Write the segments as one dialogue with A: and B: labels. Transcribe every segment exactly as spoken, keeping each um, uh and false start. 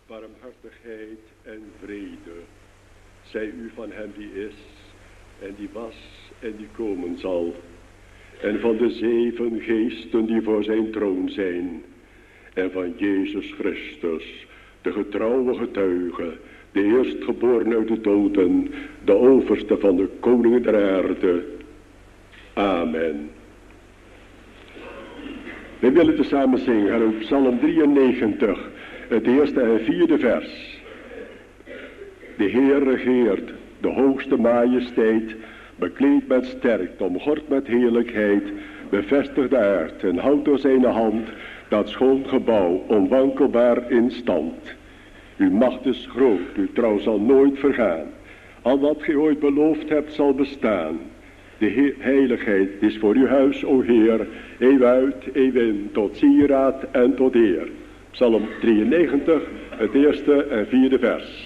A: barmhartigheid en vrede zij u van hem die is en die was en die komen zal, en van de zeven geesten die voor zijn troon zijn, en van Jezus Christus, de getrouwe getuige, de eerstgeboren uit de doden, de overste van de koningen der aarde. Amen. We willen tezamen zingen uit Psalm drieënnegentig, het eerste en vierde vers. De Heer regeert, de hoogste majesteit, bekleed met sterkte, omgord met heerlijkheid, bevestigt de aard en houdt door zijn hand dat schoon gebouw onwankelbaar in stand. Uw macht is groot, uw trouw zal nooit vergaan. Al wat gij ooit beloofd hebt zal bestaan. De heiligheid is voor uw huis, o Heer, eeuw uit, eeuw in, tot sieraad en tot eer. Psalm drieënnegentig, het eerste en vierde vers.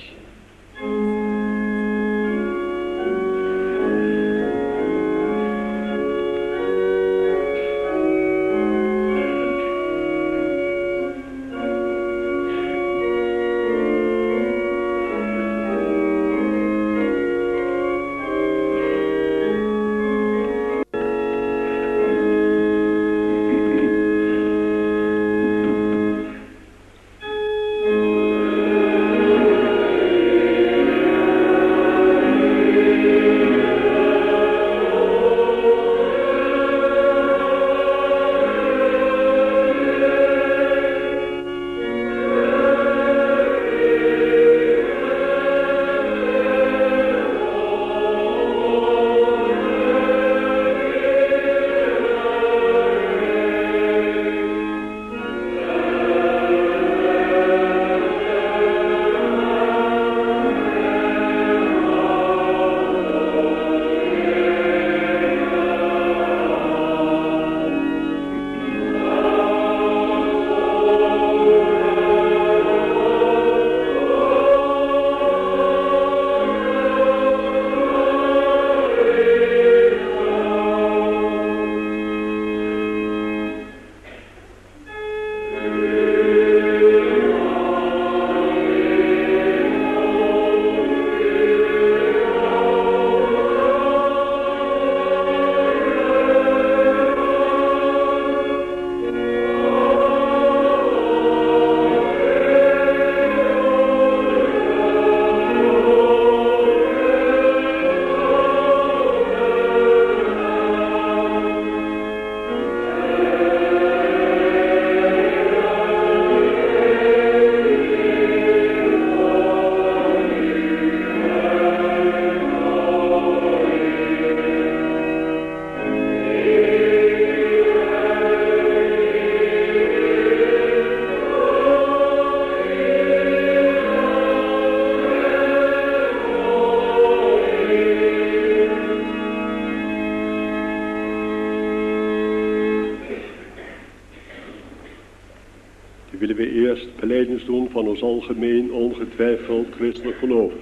A: Doen van ons algemeen ongetwijfeld christelijk geloof.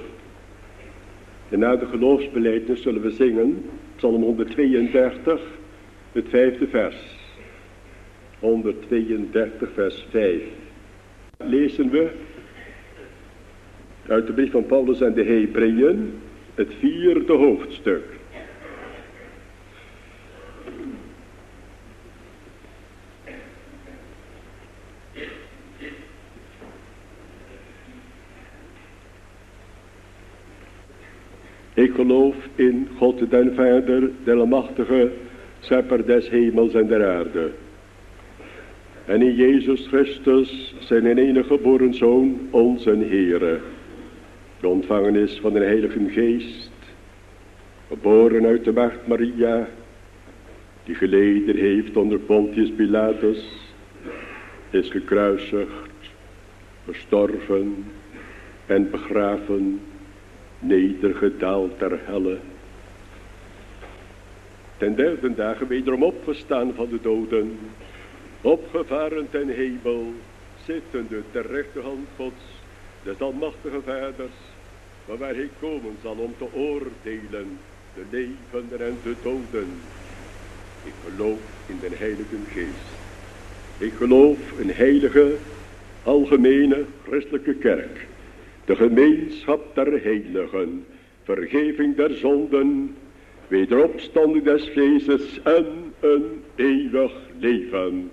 A: En na de geloofsbelijdenis zullen we zingen Psalm honderdtweeëndertig, het vijfde vers. honderdtweeëndertig vers vijf. Lezen we uit de brief van Paulus aan de Hebreeën, het vierde hoofdstuk. Ik geloof in God den Vader, de Almachtige, schepper des hemels en der aarde. En in Jezus Christus, zijn enige geboren Zoon, onze Heere. De ontvangen is van de Heilige Geest, geboren uit de maagd Maria, die geleden heeft onder Pontius Pilatus, is gekruisigd, gestorven en begraven, nedergedaald ter helle. Ten derde dagen wederom opgestaan van de doden, opgevaren ten hemel, zittende ter rechterhand Gods, des almachtige Vaders, waar hij komen zal om te oordelen de levenden en de doden. Ik geloof in de Heilige Geest. Ik geloof een heilige, algemene christelijke kerk, de gemeenschap der heiligen, vergeving der zonden, wederopstanding des vlees en een eeuwig leven.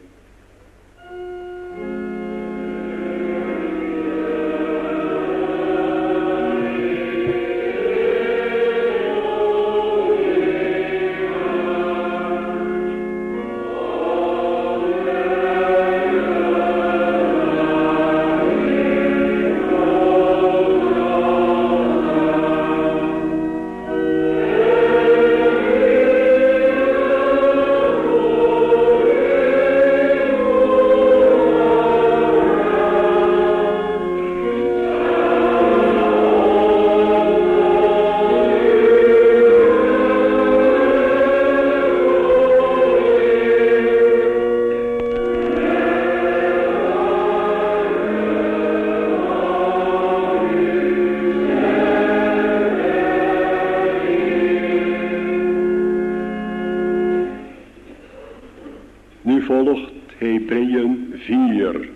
A: Volgt Hebreeën vier.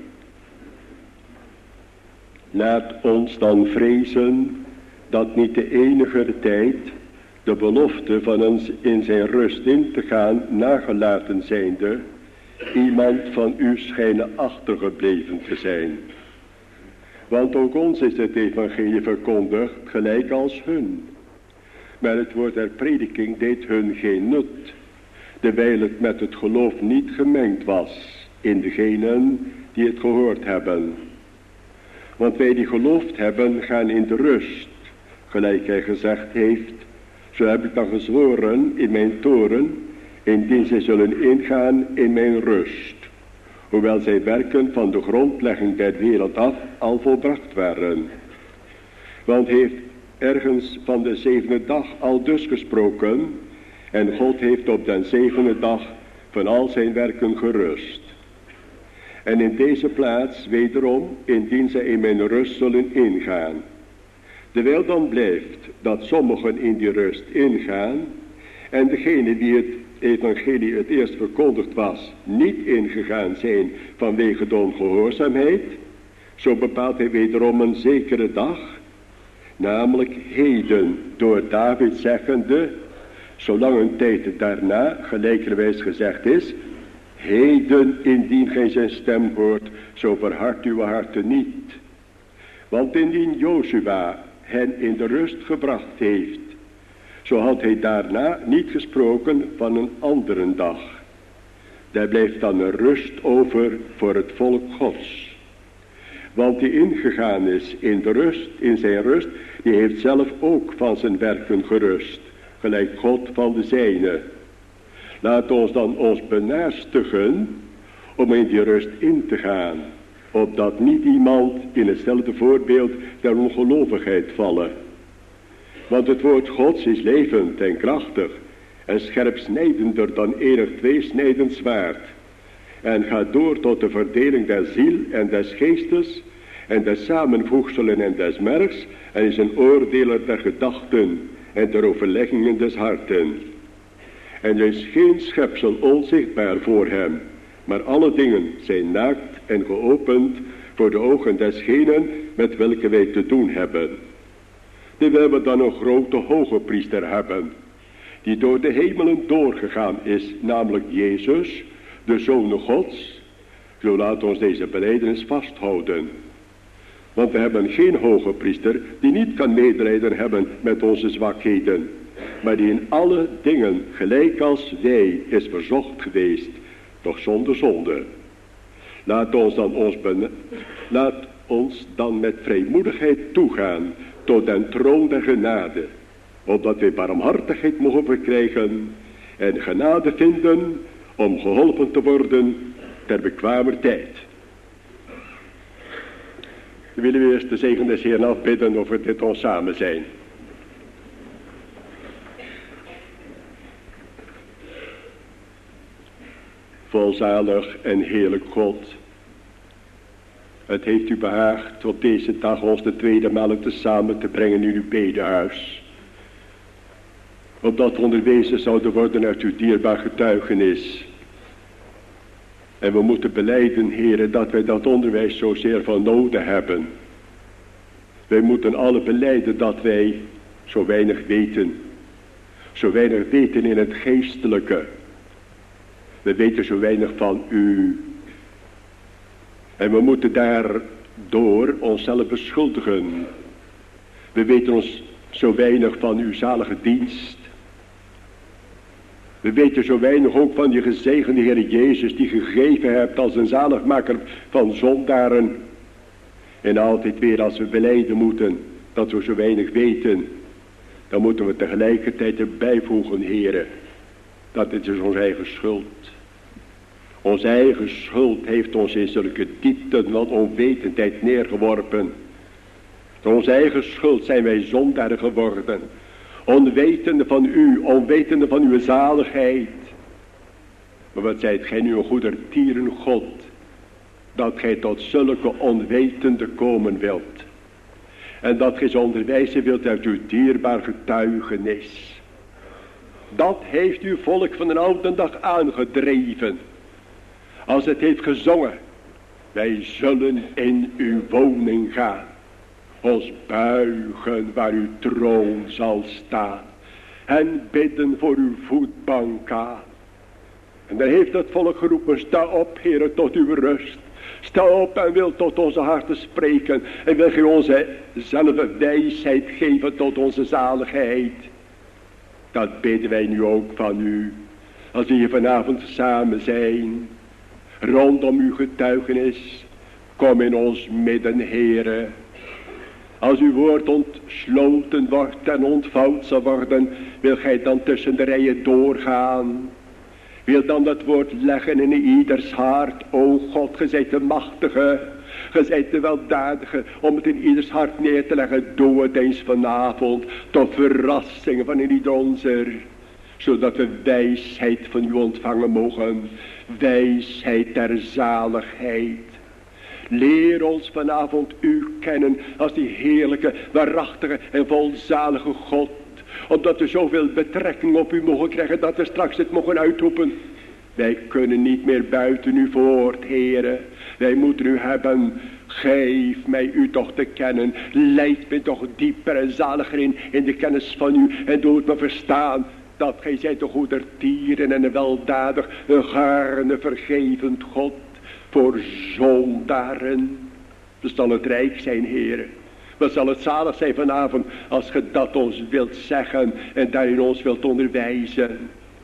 A: Laat ons dan vrezen dat niet de enige tijd de belofte van ons in zijn rust in te gaan nagelaten zijnde, iemand van u schijnen achtergebleven te zijn. Want ook ons is het evangelie verkondigd gelijk als hun. Maar het woord der prediking deed hun geen nut, terwijl het met het geloof niet gemengd was in degenen die het gehoord hebben. Want wij die geloofd hebben gaan in de rust, gelijk hij gezegd heeft, zo heb ik dan gezworen in mijn toren, indien zij zullen ingaan in mijn rust, hoewel zij werken van de grondlegging der wereld af al volbracht waren. Want hij heeft ergens van de zevende dag al dus gesproken, en God heeft op den zevende dag van al zijn werken gerust. En in deze plaats wederom, indien zij in mijn rust zullen ingaan. Terwijl dan blijft dat sommigen in die rust ingaan, en degene die het evangelie het eerst verkondigd was, niet ingegaan zijn vanwege de ongehoorzaamheid, zo bepaalt hij wederom een zekere dag, namelijk heden, door David zeggende, zolang een tijd daarna, gelijkerwijs gezegd is, heden indien gij zijn stem hoort, zo verhard uw harten niet. Want indien Jozua hen in de rust gebracht heeft, zo had hij daarna niet gesproken van een andere dag. Daar blijft dan een rust over voor het volk Gods. Want die ingegaan is in de rust, in zijn rust, die heeft zelf ook van zijn werken gerust, gelijk God van de zijne. Laat ons dan ons benaastigen om in die rust in te gaan, opdat niet iemand in hetzelfde voorbeeld der ongelovigheid vallen. Want het woord Gods is levend en krachtig en scherpsnijdender dan enig tweesnijdend zwaard, en gaat door tot de verdeling der ziel en des geestes en des samenvoegselen en des mergs, en is een oordeler der gedachten en der overleggingen des harten. En er is geen schepsel onzichtbaar voor hem, maar alle dingen zijn naakt en geopend voor de ogen desgenen met welke wij te doen hebben. Terwijl we dan een grote hoge priester hebben, die door de hemelen doorgegaan is, namelijk Jezus, de Zoon Gods, zo laat ons deze belijdenis vasthouden. Want we hebben geen hoge priester die niet kan medelijden hebben met onze zwakheden, maar die in alle dingen gelijk als wij is verzocht geweest, doch zonder zonde. Laat ons dan, ons ben... Laat ons dan met vrijmoedigheid toegaan tot den troon der genade, opdat wij barmhartigheid mogen verkrijgen en genade vinden om geholpen te worden ter bekwamer tijd. We willen eerst de zegen des Heeren afbidden over dit ons samen zijn. Volzalig en heerlijk God, het heeft u behaagd op deze dag ons de tweede maal te samen te brengen in uw bedehuis, opdat we onderwezen zouden worden uit uw dierbaar getuigenis. En we moeten belijden, heren, dat wij dat onderwijs zozeer van nodig hebben. Wij moeten alle belijden dat wij zo weinig weten. Zo weinig weten in het geestelijke. We weten zo weinig van u. En we moeten daardoor onszelf beschuldigen. We weten ons zo weinig van uw zalige dienst. We weten zo weinig ook van die gezegende Heer Jezus, die gegeven hebt als een zaligmaker van zondaren. En altijd weer als we belijden moeten dat we zo weinig weten, dan moeten we tegelijkertijd erbij voegen, Heere, dat het is onze eigen schuld. Onze eigen schuld heeft ons in zulke diepten van onwetendheid neergeworpen. Door onze eigen schuld zijn wij zondaren geworden. Onwetende van u, onwetende van uw zaligheid. Maar wat zijt gij nu een goedertieren God, dat gij tot zulke onwetende komen wilt. En dat gij ze onderwijzen wilt uit uw dierbaar getuigenis. Dat heeft uw volk van een oude dag aangedreven. Als het heeft gezongen, wij zullen in uw woning gaan. Ons buigen waar uw troon zal staan. En bidden voor uw voetbank aan. En dan heeft het volk geroepen, sta op, Heere, tot uw rust. Sta op en wil tot onze harten spreken. En wil gij onze zelfde wijsheid geven tot onze zaligheid. Dat bidden wij nu ook van u. Als we hier vanavond samen zijn. Rondom uw getuigenis. Kom in ons midden, Heere. Als uw woord ontsloten wordt en ontvouwd zal worden, wil gij dan tussen de rijen doorgaan. Wil dan dat woord leggen in ieders hart. O God, gij zijt de machtige, gij zijt de weldadige, om het in ieders hart neer te leggen. Doe het eens vanavond, tot verrassing van in ieder onzer. Zodat we wijsheid van u ontvangen mogen. Wijsheid der zaligheid. Leer ons vanavond u kennen als die heerlijke, waarachtige en volzalige God. Omdat we zoveel betrekking op u mogen krijgen dat we straks het mogen uitroepen. Wij kunnen niet meer buiten u voort, Heere. Wij moeten u hebben. Geef mij u toch te kennen. Leid mij toch dieper en zaliger in, in de kennis van u. En doe het me verstaan. Dat gij zijt de goedertieren en een weldadig, een gaarne vergevend God. Voor zondaren. Dus zal het rijk zijn, Heere. Wat zal het zalig zijn vanavond als ge dat ons wilt zeggen en daarin ons wilt onderwijzen.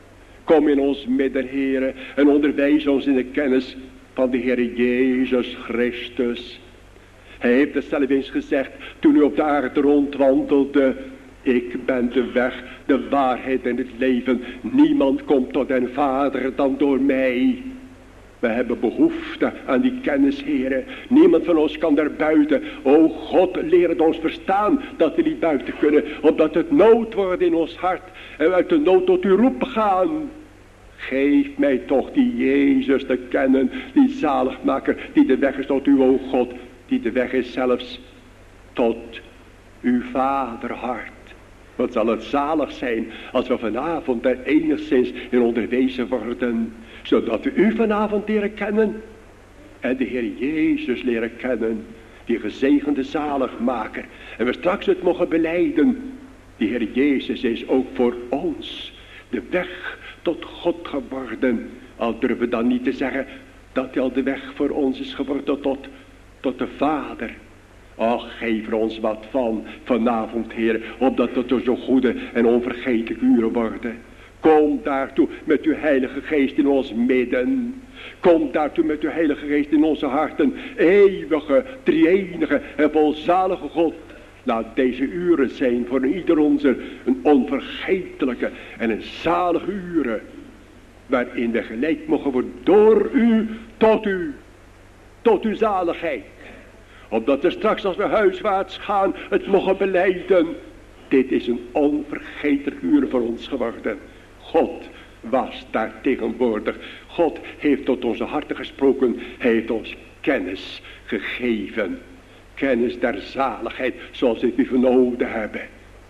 A: Kom in ons midden, Heere, en onderwijs ons in de kennis van de Heer Jezus Christus. Hij heeft het zelf eens gezegd toen hij op de aarde rondwandelde. Ik ben de weg, de waarheid en het leven. Niemand komt tot den Vader dan door mij. We hebben behoefte aan die kennis, Heere. Niemand van ons kan daar buiten. O God, leer het ons verstaan dat we niet buiten kunnen. Omdat het nood wordt in ons hart. En we uit de nood tot u roepen gaan. Geef mij toch die Jezus te kennen. Die zaligmaker. Die de weg is tot u, o God. Die de weg is zelfs tot uw vaderhart. Wat zal het zalig zijn als we vanavond er enigszins in onderwezen worden. Zodat we u vanavond leren kennen. En de Heer Jezus leren kennen. Die gezegende zaligmaker. En we straks het mogen belijden. Die Heer Jezus is ook voor ons de weg tot God geworden. Al durven we dan niet te zeggen dat hij al de weg voor ons is geworden tot, tot de Vader. Och, geef er ons wat van vanavond, Heer, opdat het er zo goede en onvergetelijke uren worden. Kom daartoe met uw Heilige Geest in ons midden. Kom daartoe met uw Heilige Geest in onze harten. Eeuwige, drie-enige en volzalige God. Laat deze uren zijn voor ieder onze een onvergetelijke en een zalige uren. Waarin we geleid mogen worden door u tot u. Tot uw zaligheid. Opdat we straks als we huiswaarts gaan het mogen belijden. Dit is een onvergetelijk uur voor ons geworden. God was daar tegenwoordig. God heeft tot onze harten gesproken. Hij heeft ons kennis gegeven. Kennis der zaligheid zoals we die nodig hebben.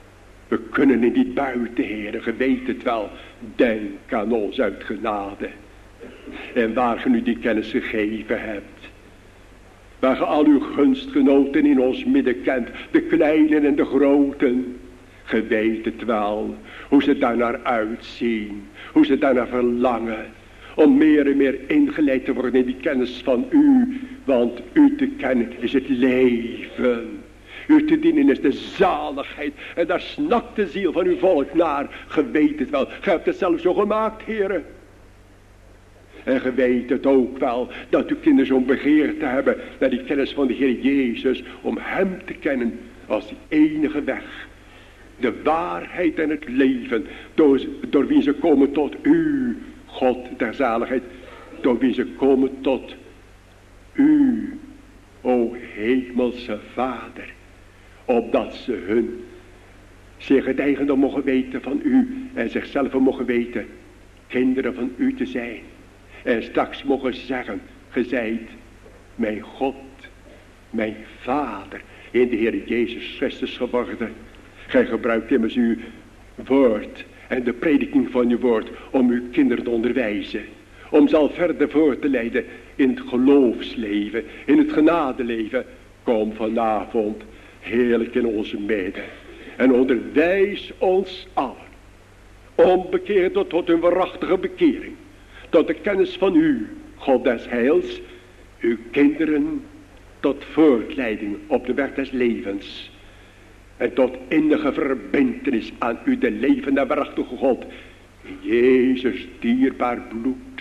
A: We kunnen er niet buiten, Heere, ge weet het wel. Denk aan ons uit genade. En waar ge nu die kennis gegeven hebt. Waar ge al uw gunstgenoten in ons midden kent. De kleinen en de groten. Ge weet het wel. Hoe ze daarnaar uitzien. Hoe ze daarnaar verlangen. Om meer en meer ingeleid te worden in die kennis van u. Want u te kennen is het leven. U te dienen is de zaligheid. En daar snakt de ziel van uw volk naar. Ge weet het wel. Ge hebt het zelf zo gemaakt, heren. En ge weet het ook wel. Dat uw kinderen zo'n begeerte hebben. Naar die kennis van de Heer Jezus. Om hem te kennen als die enige weg. De waarheid en het leven. Door, door wie ze komen tot u. God der zaligheid. Door wie ze komen tot u. O hemelse Vader. Opdat ze hun zich het eigendom mogen weten van u. En zichzelf mogen weten kinderen van u te zijn. En straks mogen zeggen, ge zijt mijn God, mijn Vader in de Heer Jezus Christus geworden. Gij gebruikt immers uw woord en de prediking van uw woord om uw kinderen te onderwijzen. Om ze al verder voor te leiden in het geloofsleven, in het genadeleven. Kom vanavond heerlijk in onze midden en onderwijs ons allen. Onbekeerd tot, tot een waarachtige bekering. Tot de kennis van u, God des heils, uw kinderen tot voortleiding op de weg des levens. En tot innige verbintenis aan u, de levende en waarachtige God. Jezus dierbaar bloed.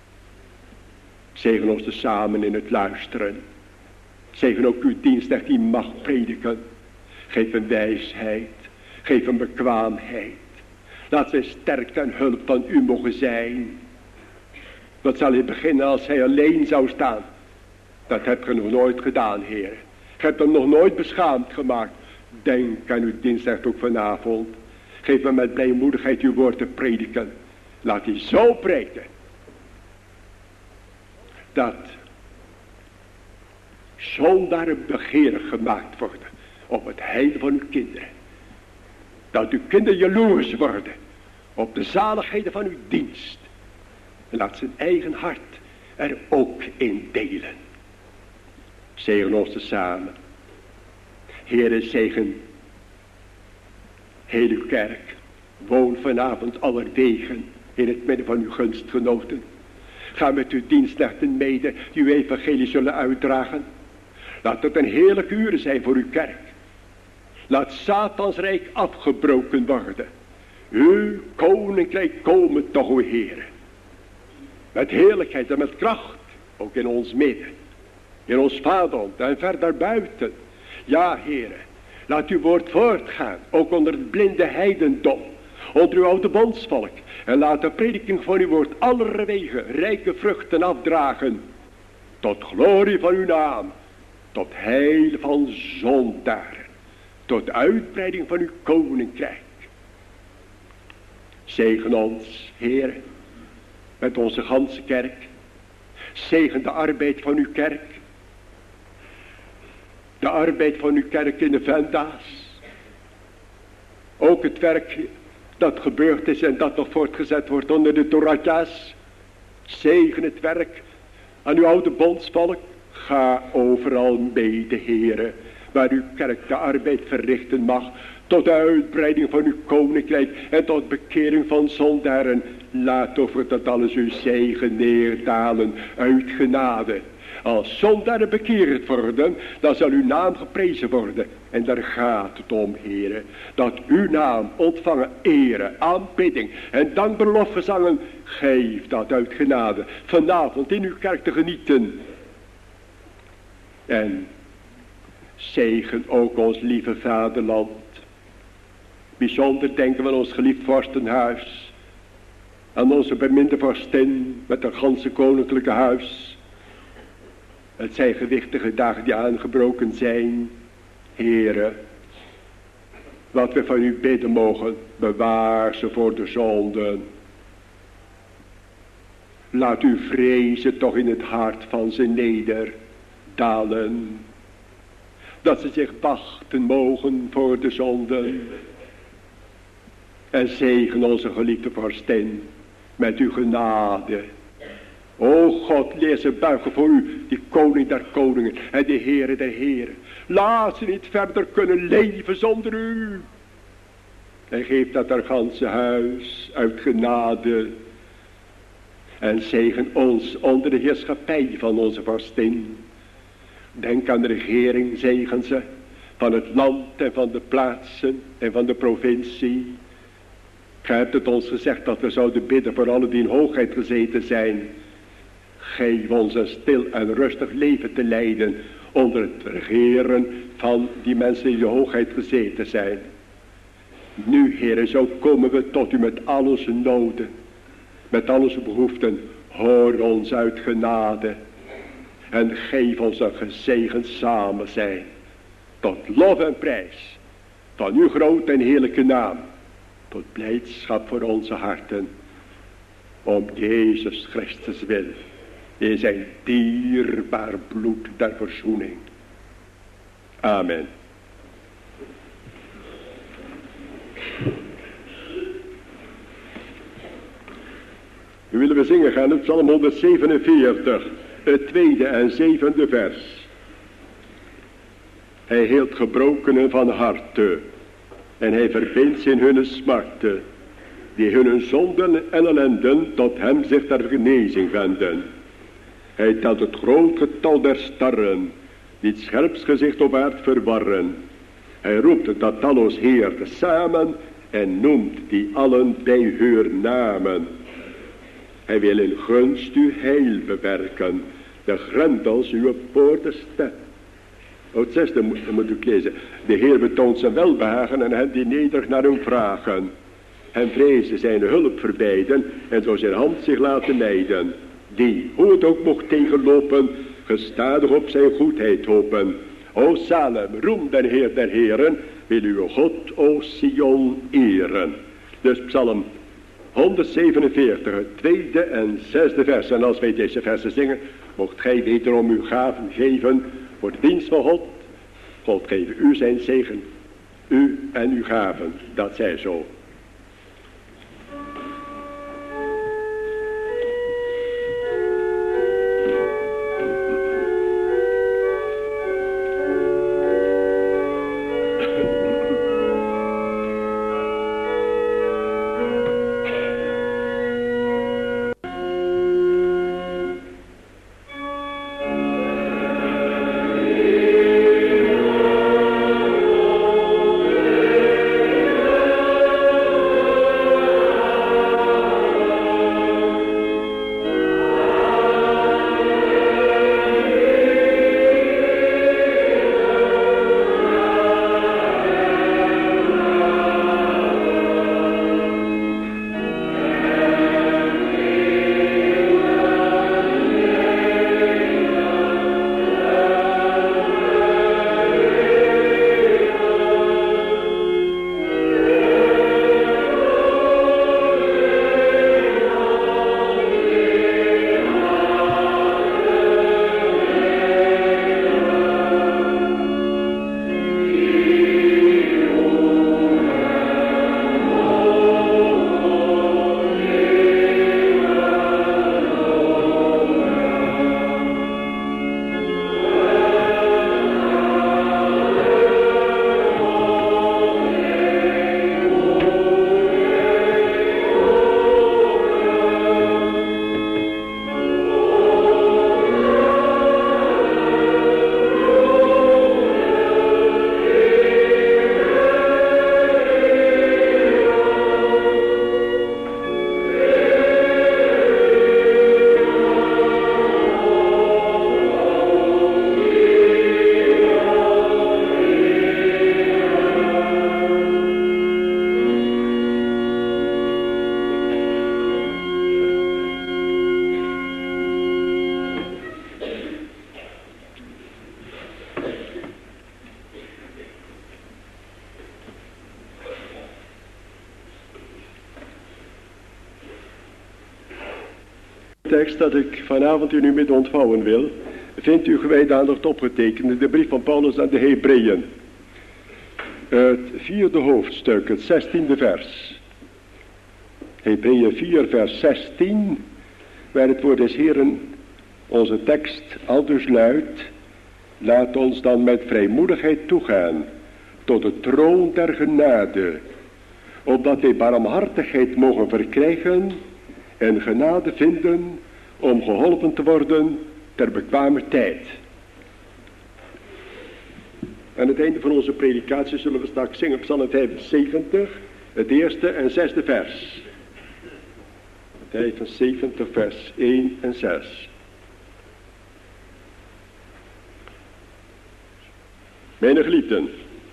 A: Zegen ons tezamen in het luisteren. Zegen ook uw dienst die mag prediken. Geef een wijsheid. Geef een bekwaamheid. Laat zij sterk en hulp van u mogen zijn. Wat zal hij beginnen als hij alleen zou staan? Dat hebt ge nog nooit gedaan, Heer. Ge hebt hem nog nooit beschaamd gemaakt. Denk aan uw dienst ook vanavond. Geef me met blijmoedigheid uw woord te prediken. Laat die zo prediken. Dat zondaren begeerig gemaakt worden op het heil van uw kinderen. Dat uw kinderen jaloers worden op de zaligheden van uw dienst. En laat zijn eigen hart er ook in delen. Zegen ons tezamen. Heere, zegen heel uw kerk. Woon vanavond allerwegen in het midden van uw gunstgenoten. Ga met uw dienstnechten mede die uw evangelie zullen uitdragen. Laat het een heerlijke uren zijn voor uw kerk. Laat Satans rijk afgebroken worden. Uw koninkrijk komen toch, o Heere. Met heerlijkheid en met kracht. Ook in ons midden. In ons vaderland en verder buiten. Ja, Heere. Laat uw woord voortgaan. Ook onder het blinde heidendom. Onder uw oude bondsvolk. En laat de prediking van uw woord allerwege rijke vruchten afdragen. Tot glorie van uw naam. Tot heil van zondaren. Tot uitbreiding van uw koninkrijk. Zegen ons, Heere. Met onze ganse kerk. Zegen de arbeid van uw kerk. De arbeid van uw kerk in de Venda's. Ook het werk dat gebeurd is en dat nog voortgezet wordt onder de Toratjas. Zegen het werk aan uw oude bondsvolk. Ga overal mede, Heere, waar uw kerk de arbeid verrichten mag. Tot de uitbreiding van uw koninkrijk en tot bekering van zondaren. Laat over dat alles uw zegen neerdalen uit genade. Als zondaren bekeerd worden, dan zal uw naam geprezen worden. En daar gaat het om, Heere. Dat uw naam ontvangen ere, aanbidding en dankbelofgezangen. Geef dat uit genade vanavond in uw kerk te genieten. En zegen ook ons lieve vaderland. Bijzonder denken we aan ons geliefd vorstenhuis. Aan onze beminde vorstin met een ganse koninklijke huis. Het zijn gewichtige dagen die aangebroken zijn. Heere, wat we van u bidden mogen, bewaar ze voor de zonden. Laat uw vrezen toch in het hart van ze nederdalen. Dat ze zich wachten mogen voor de zonden. En zegen onze geliefde vorstin met uw genade. O God, leer ze buigen voor u, die koning der koningen en de Heere der heren. Laat ze niet verder kunnen leven zonder u. En geef dat haar ganse huis uit genade. En zegen ons onder de heerschappij van onze vorstin. Denk aan de regering, zegen ze, van het land en van de plaatsen en van de provincie. Gij hebt het ons gezegd dat we zouden bidden voor allen die in hoogheid gezeten zijn. Geef ons een stil en rustig leven te leiden onder het regeren van die mensen die in de hoogheid gezeten zijn. Nu, Heere, zo komen we tot u met al onze noden, met al onze behoeften. Hoor ons uit genade en geef ons een gezegend samen zijn, tot lof en prijs van uw grote en heerlijke naam, tot blijdschap voor onze harten, om Jezus Christus wil, in zijn dierbaar bloed der verzoening. Amen. Nu willen we zingen gaan op Psalm honderdzevenenveertig, het tweede en zevende vers. Hij heelt gebrokenen van harte en hij verbindt in hun smarten, die hun zonden en ellenden tot hem zich ter genezing wenden. Hij telt het groot getal der starren, die het scherpsgezicht op aard verwarren. Hij roept dat talloos Heer samen en noemt die allen bij hun namen. Hij wil in gunst uw heil bewerken, de grendels uw poorten stet. O, het zesde moet, moet ik lezen. De Heer betoont zijn welbehagen en hen die nederig naar hem vragen. Hem vrezen zijn hulp verbijden en zo zijn hand zich laten leiden. Die, hoe het ook mocht tegenlopen, gestadig op zijn goedheid hopen. O Salem, roem den Heer der heren, wil uw God, o Sion, eren. Dus Psalm honderdzevenenveertig, het tweede en zesde vers. En als wij deze versen zingen, mocht gij wederom uw gaven geven voor de dienst van God. God geven u zijn zegen, u en uw gaven, dat zij zo. Tekst dat ik vanavond u nu met ontvouwen wil, vindt u gewijd aandacht opgetekend in de brief van Paulus aan de Hebreeën. Het vierde hoofdstuk, het zestiende vers. Hebreeën vier vers zestien. waar het woord des Heeren onze tekst aldus luidt: laat ons dan met vrijmoedigheid toegaan tot de troon der genade, opdat wij barmhartigheid mogen verkrijgen en genade vinden om geholpen te worden ter bekwamer tijd. Aan het einde van onze predikatie zullen we straks zingen Psalm vijfenzeventig, het eerste en zesde vers. vijfenzeventig vers één en zes. Mijn geliefden,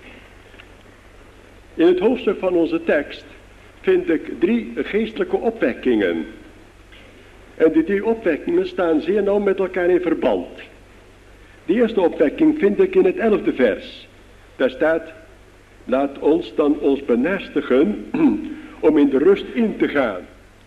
A: in het hoofdstuk van onze tekst vind ik drie geestelijke opwekkingen. En die drie opwekkingen staan zeer nauw met elkaar in verband. De eerste opwekking vind ik in het elfde vers. Daar staat: laat ons dan ons benestigen om in de rust in te gaan.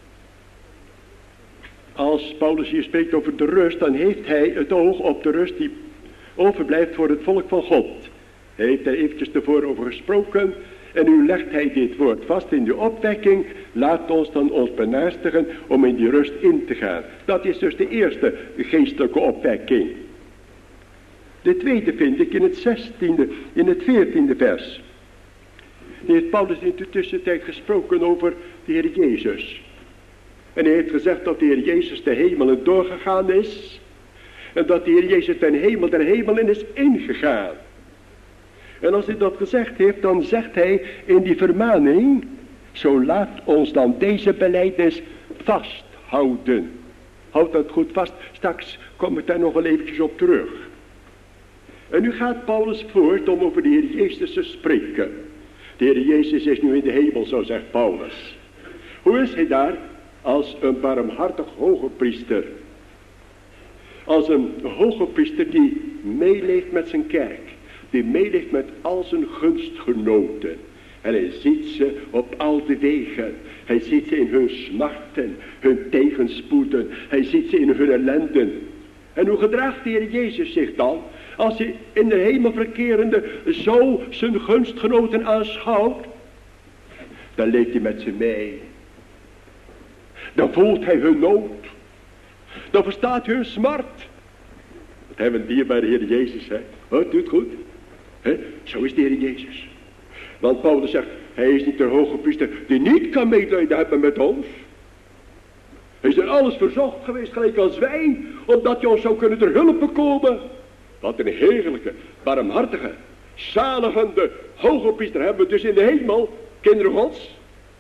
A: Als Paulus hier spreekt over de rust, dan heeft hij het oog op de rust die overblijft voor het volk van God. Hij heeft er eventjes tevoren over gesproken. En nu legt hij dit woord vast in de opwekking: laat ons dan ons benestigen om in die rust in te gaan. Dat is dus de eerste geestelijke opwekking. De tweede vind ik in het zestiende, in het veertiende vers. Hier heeft Paulus in de tussentijd gesproken over de Heer Jezus. En hij heeft gezegd dat de Heer Jezus de hemelen doorgegaan is. En dat de Heer Jezus ten hemel der hemelen is ingegaan. En als hij dat gezegd heeft, dan zegt hij in die vermaning: zo laat ons dan deze belijdenis vasthouden. Houd dat goed vast, straks kom ik daar nog wel eventjes op terug. En nu gaat Paulus voort om over de Heer Jezus te spreken. De Heer Jezus is nu in de hemel, zo zegt Paulus. Hoe is hij daar? Als een barmhartig hoge priester. Als een hoge priester die meeleeft met zijn kerk. Die meeleeft met al zijn gunstgenoten. En hij ziet ze op al de wegen. Hij ziet ze in hun smarten, hun tegenspoeden. Hij ziet ze in hun ellenden. En hoe gedraagt de Heer Jezus zich dan? Als hij in de hemel verkerende zo zijn gunstgenoten aanschouwt. Dan leeft hij met ze mee. Dan voelt hij hun nood. Dan verstaat hij hun smart. Dat hebben we dierbare Heer Jezus, hè. Oh, doet goed. He? Zo is de Heer Jezus. Want Paulus zegt: hij is niet de hoge priester die niet kan medelijden hebben met ons. Hij is er alles verzocht geweest, gelijk als wij, opdat je ons zou kunnen ter hulp komen. Wat een heerlijke, barmhartige, zaligende hoge priester hebben we dus in de hemel, kinderen Gods.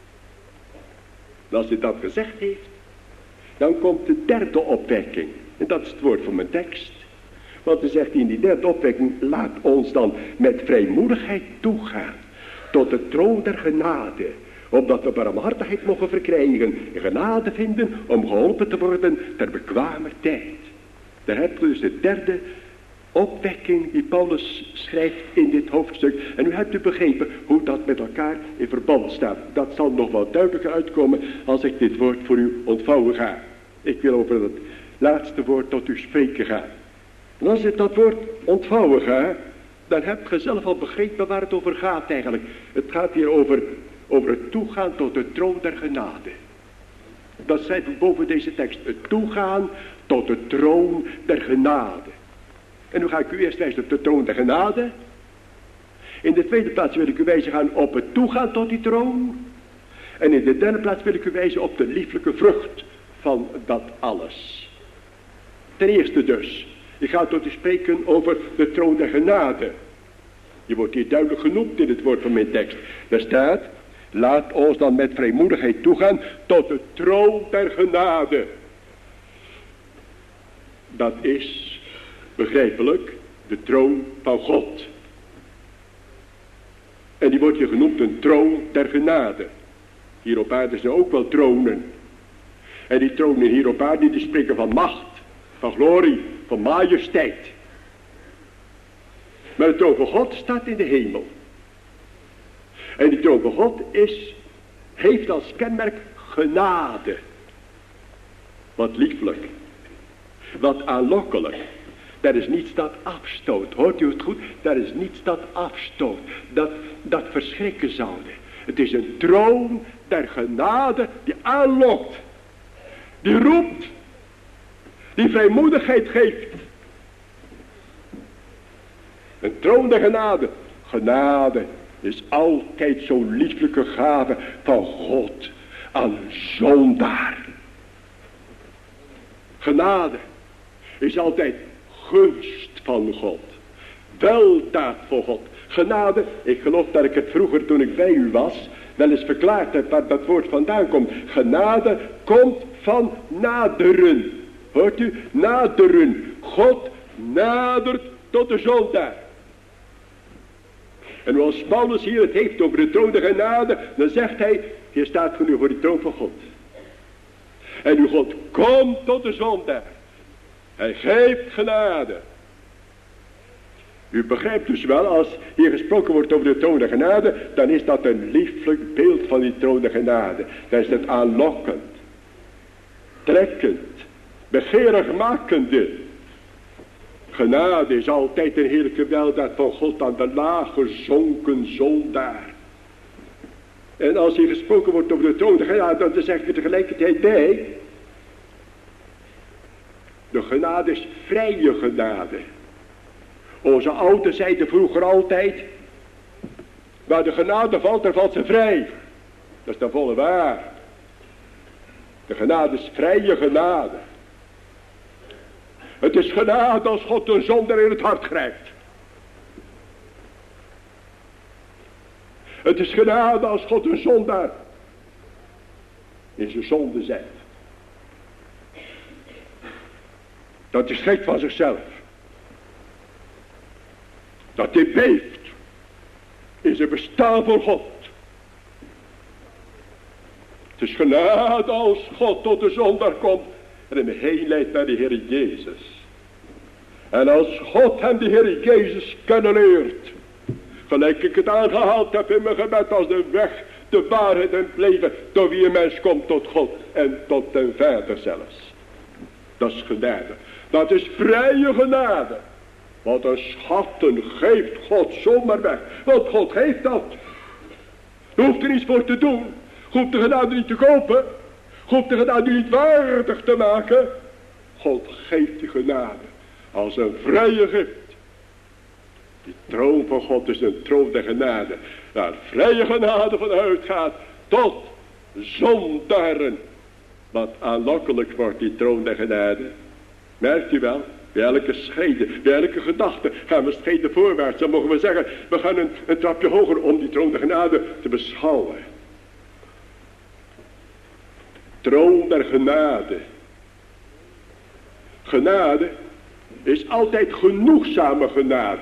A: En als hij dat gezegd heeft, dan komt de derde opwekking. En dat is het woord van mijn tekst. Want hij zegt in die derde opwekking: laat ons dan met vrijmoedigheid toegaan tot de troon der genade, opdat we barmhartigheid mogen verkrijgen en genade vinden om geholpen te worden ter bekwamer tijd. Daar heb je dus de derde opwekking die Paulus schrijft in dit hoofdstuk. En u hebt u begrepen hoe dat met elkaar in verband staat. Dat zal nog wel duidelijker uitkomen als ik dit woord voor u ontvouwen ga. Ik wil over het laatste woord tot u spreken gaan. En als ik dat woord ontvouwen ga, dan heb je zelf al begrepen waar het over gaat eigenlijk. Het gaat hier over, over het toegaan tot de troon der genade. Dat schrijf ik boven deze tekst. Het toegaan tot de troon der genade. En nu ga ik u eerst wijzen op de troon der genade. In de tweede plaats wil ik u wijzen gaan op het toegaan tot die troon. En in de derde plaats wil ik u wijzen op de lieflijke vrucht van dat alles. Ten eerste dus. Ik ga tot u spreken over de troon der genade. Die wordt hier duidelijk genoemd in het woord van mijn tekst. Daar staat: laat ons dan met vrijmoedigheid toegaan tot de troon der genade. Dat is begrijpelijk de troon van God. En die wordt hier genoemd een troon der genade. Hier op aarde zijn ook wel tronen. En die tronen hier op aarde die spreken van macht, van glorie, van majesteit. Maar de troon van God staat in de hemel. En die troon van God is, heeft als kenmerk genade. Wat lieflijk. Wat aanlokkelijk. Dat is niets dat afstoot. Hoort u het goed? Dat is niets dat afstoot. Dat, dat verschrikken zouden. Het is een troon der genade die aanlokt. Die roept. die vrijmoedigheid geeft. Een troon der genade. Genade is altijd zo'n lieflijke gave van God aan zondaar. Genade is altijd gunst van God. Weldaad voor God. Genade, ik geloof dat ik het vroeger toen ik bij u was wel eens verklaard heb waar dat woord vandaan komt. Genade komt van naderen. Hoort u? Naderen. God nadert tot de zondaar. En als Paulus hier het heeft over de troon der genade, dan zegt hij, hier staat voor u voor de troon van God. En uw God komt tot de zondaar. Hij geeft genade. U begrijpt dus wel, als hier gesproken wordt over de troon der genade, dan is dat een lieflijk beeld van die troon der genade. Dan is het aanlokkend, trekkend, begeerigmakende. Genade is altijd een heerlijke weldaad van God aan de lage zonken zondaar. En als hier gesproken wordt over de troon der genade, dan zegt er tegelijkertijd bij, de genade is vrije genade. Onze ouders zeiden vroeger altijd, waar de genade valt, daar valt ze vrij. Dat is de volle waar. De genade is vrije genade. Het is genade als God een zondaar in het hart grijpt. Het is genade als God een zondaar in zijn zonde zet. Dat is gek van zichzelf. Dat hij beeft in zijn bestaan voor God. Het is genade als God tot de zondaar komt en hem heen leidt naar de Heer Jezus. En als God hem de Heer Jezus kennen leert, gelijk ik het aangehaald heb in mijn gebed, als de weg, de waarheid en het leven, door wie een mens komt tot God en tot den Vader zelfs. Dat is genade. Dat is vrije genade. Want een schatten geeft God zomaar weg. Want God geeft dat. Je hoeft er niets voor te doen. Je hoeft de genade niet te kopen. Je hoeft de genade niet waardig te maken. God geeft die genade als een vrije gift. Die troon van God is een troon der genade. Waar vrije genade van uitgaat tot zondaren. Wat aanlokkelijk wordt die troon der genade. Merkt u wel? Bij elke schreden, bij elke gedachte gaan we schreden voorwaarts. Dan mogen we zeggen, we gaan een, een trapje hoger om die troon der genade te beschouwen. Troon der genade. Genade is altijd genoegzame genade.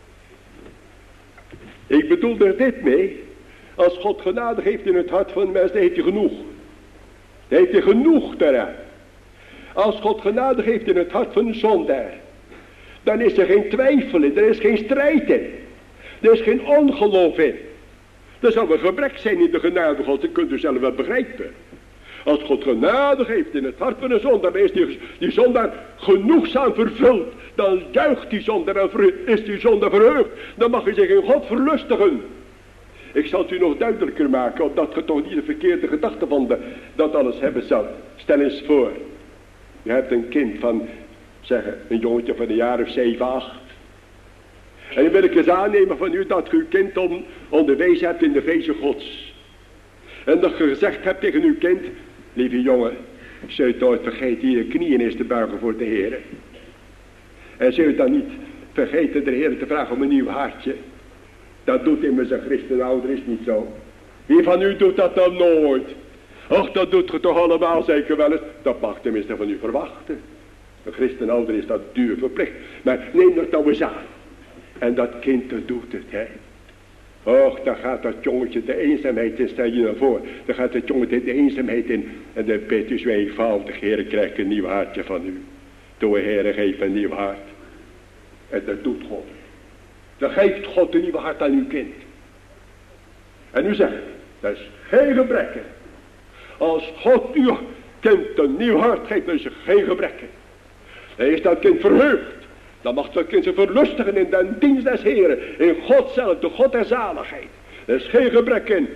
A: Ik bedoel er dit mee. Als God genade geeft in het hart van de mens, dan heeft hij genoeg. Dan heeft hij genoeg daaraan. Als God genade geeft in het hart van de zondaar, dan is er geen twijfel in, er is geen strijd in. Er is geen ongeloof in. Er zal een gebrek zijn in de genade God, dat kunt u zelf wel begrijpen. Als God genade geeft in het hart van een zondaar, dan is die, die zondaar genoegzaam vervuld. Dan juicht die zondaar en is die zondaar verheugd. Dan mag u zich in God verlustigen. Ik zal het u nog duidelijker maken, opdat je toch niet de verkeerde gedachte van de, dat alles hebben zal. Stel eens voor. Je hebt een kind van, zeg, een jongetje van een jaar of zeven, acht. En dan wil ik eens aannemen van u dat u uw kind on, onderwezen hebt in de vrezen Gods. En dat je gezegd hebt tegen uw kind, lieve jongen, zul je nooit vergeten je knieën eens te buigen voor de Heer. En zul je dan niet vergeten de Heer te vragen om een nieuw hartje. Dat doet immers een christenouder is niet zo. Wie van u doet dat dan nooit? Och, dat doet je toch allemaal zeker wel eens. Dat mag tenminste van u verwachten. Een christenouder is dat duur verplicht. Maar neem dat nou eens aan. En dat kind dat doet het, hè. Och, dan gaat dat jongetje de eenzaamheid in, stel je nou voor. Dan gaat dat jongetje de eenzaamheid in. En dan bidt u zo eenvoudig, Heer, krijg een nieuw hartje van u. Doe, Heer, geef een nieuw hart. En dat doet God. Dan geeft God een nieuw hart aan uw kind. En u zegt, dat is geen gebrek. Als God uw kind een nieuw hart geeft, dan is er geen gebrek. Dan is dat kind verheugd. Dan mag dat kind zich verlustigen in de dienst des Heren. In God zelf, de God der zaligheid. Er is geen gebrek in.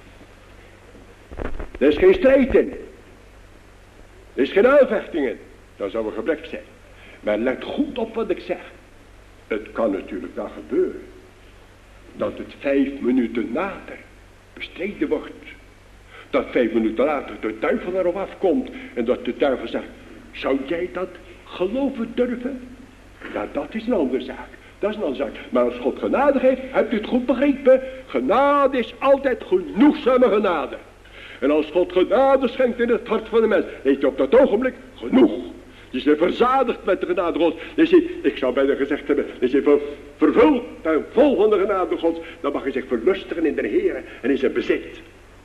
A: Er is geen strijd in. Er is geen aanvechting in. Dat zou een gebrek zijn. Maar let goed op wat ik zeg. Het kan natuurlijk dan gebeuren. Dat het vijf minuten later bestreden wordt. Dat vijf minuten later de duivel erop afkomt. En dat de duivel zegt, zou jij dat geloven durven? Ja, dat is een andere zaak. Dat is een andere zaak. Maar als God genade geeft, hebt u het goed begrepen? Genade is altijd genoegzame genade. En als God genade schenkt in het hart van de mens, heeft hij op dat ogenblik genoeg. Je is verzadigd met de genade Gods. Dus ik zou bijna gezegd hebben, is hij ver, vervuld en vol van de genade Gods. Dan mag hij zich verlustigen in de Heer en in zijn bezit.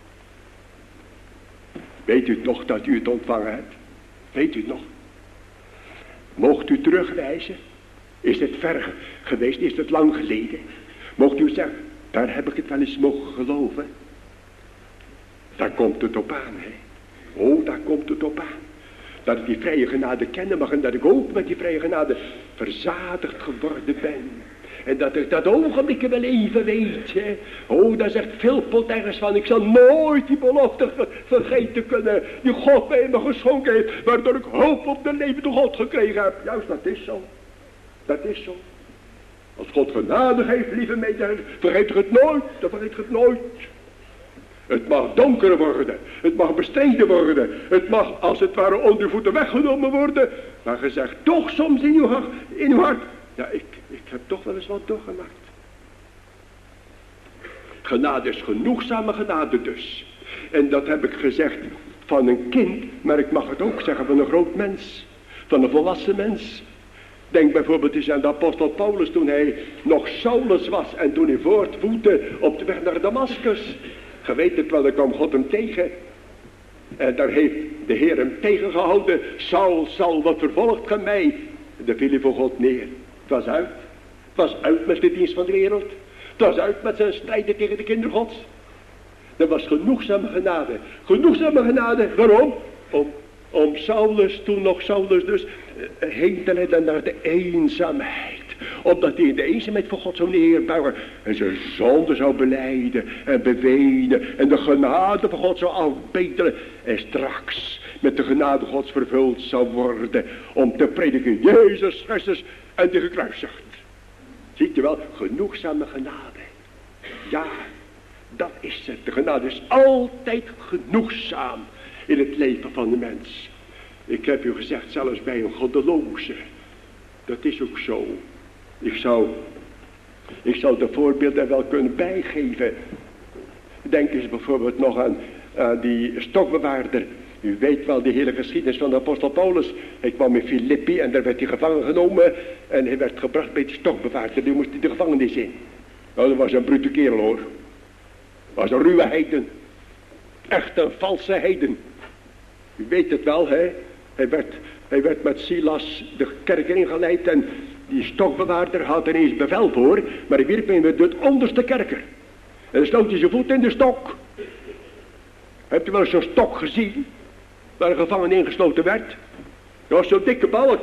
A: Weet u nog dat u het ontvangen hebt? Weet u het nog? Moogt u terugwijzen? Is het ver geweest? Is het lang geleden? Moogt u zeggen, daar heb ik het wel eens mogen geloven. Daar komt het op aan, hè. Oh, daar komt het op aan. Dat ik die vrije genade kennen mag en dat ik ook met die vrije genade verzadigd geworden ben. En dat ik dat ogenblik wel even weet, hè. Oh, daar zegt Philpot ergens van, ik zal nooit die belofte vergeten kunnen, die God mij me geschonken heeft, waardoor ik hoop op de levende God gekregen heb. Juist, dat is zo. Dat is zo. Als God genade geeft, lieve mededelers, vergeet ik het nooit, dan vergeet ik het nooit. Het mag donker worden, het mag bestreden worden, het mag als het ware onder uw voeten weggenomen worden, maar gezegd toch soms in uw hart, in uw hart, ja, ik, ik heb toch wel eens wat doorgemaakt. Genade is genoegzame genade dus. En dat heb ik gezegd van een kind, maar ik mag het ook zeggen van een groot mens, van een volwassen mens. Denk bijvoorbeeld eens aan de apostel Paulus toen hij nog Saulus was en toen hij voortvoette op de weg naar Damaskus. Je weet het wel, dan kwam God hem tegen. En daar heeft de Heer hem tegengehouden. Saul, Saul, wat vervolgt ge mij? Daar viel hij voor God neer. Het was uit. Het was uit met de dienst van de wereld. Het was uit met zijn strijden tegen de kinderen Gods. Er was genoegzame genade. Genoegzame genade, waarom? Om, om Saulus, toen nog Saulus dus, heen te leiden naar de eenzaamheid. Opdat hij in de eenzaamheid voor God zou neerbuigen. En zijn zonde zou belijden en bewenen. En de genade van God zou afbetelen. En straks met de genade Gods vervuld zou worden. Om te prediken Jezus Christus en de gekruisigd. Ziet u wel, genoegzame genade. Ja, dat is het. De genade is altijd genoegzaam in het leven van de mens. Ik heb u gezegd, zelfs bij een goddeloze. Dat is ook zo. Ik zou, ik zou de voorbeelden wel kunnen bijgeven. Denk eens bijvoorbeeld nog aan, aan die stokbewaarder. U weet wel die hele geschiedenis van de apostel Paulus. Hij kwam in Filippi en daar werd hij gevangen genomen. En hij werd gebracht bij die stokbewaarder. Die moest hij de gevangenis in. Nou, dat was een brute kerel hoor. Was een ruwe heiden. Echt een valse heiden. U weet het wel, hè. Hij werd, hij werd met Silas de kerk ingeleid en die stokbewaarder had er eens bevel voor, maar hij wierp hem met het onderste kerker. En dan sloot hij zijn voet in de stok. Hebt u wel eens zo'n stok gezien, waar een gevangene ingesloten werd? Dat was zo'n dikke balk.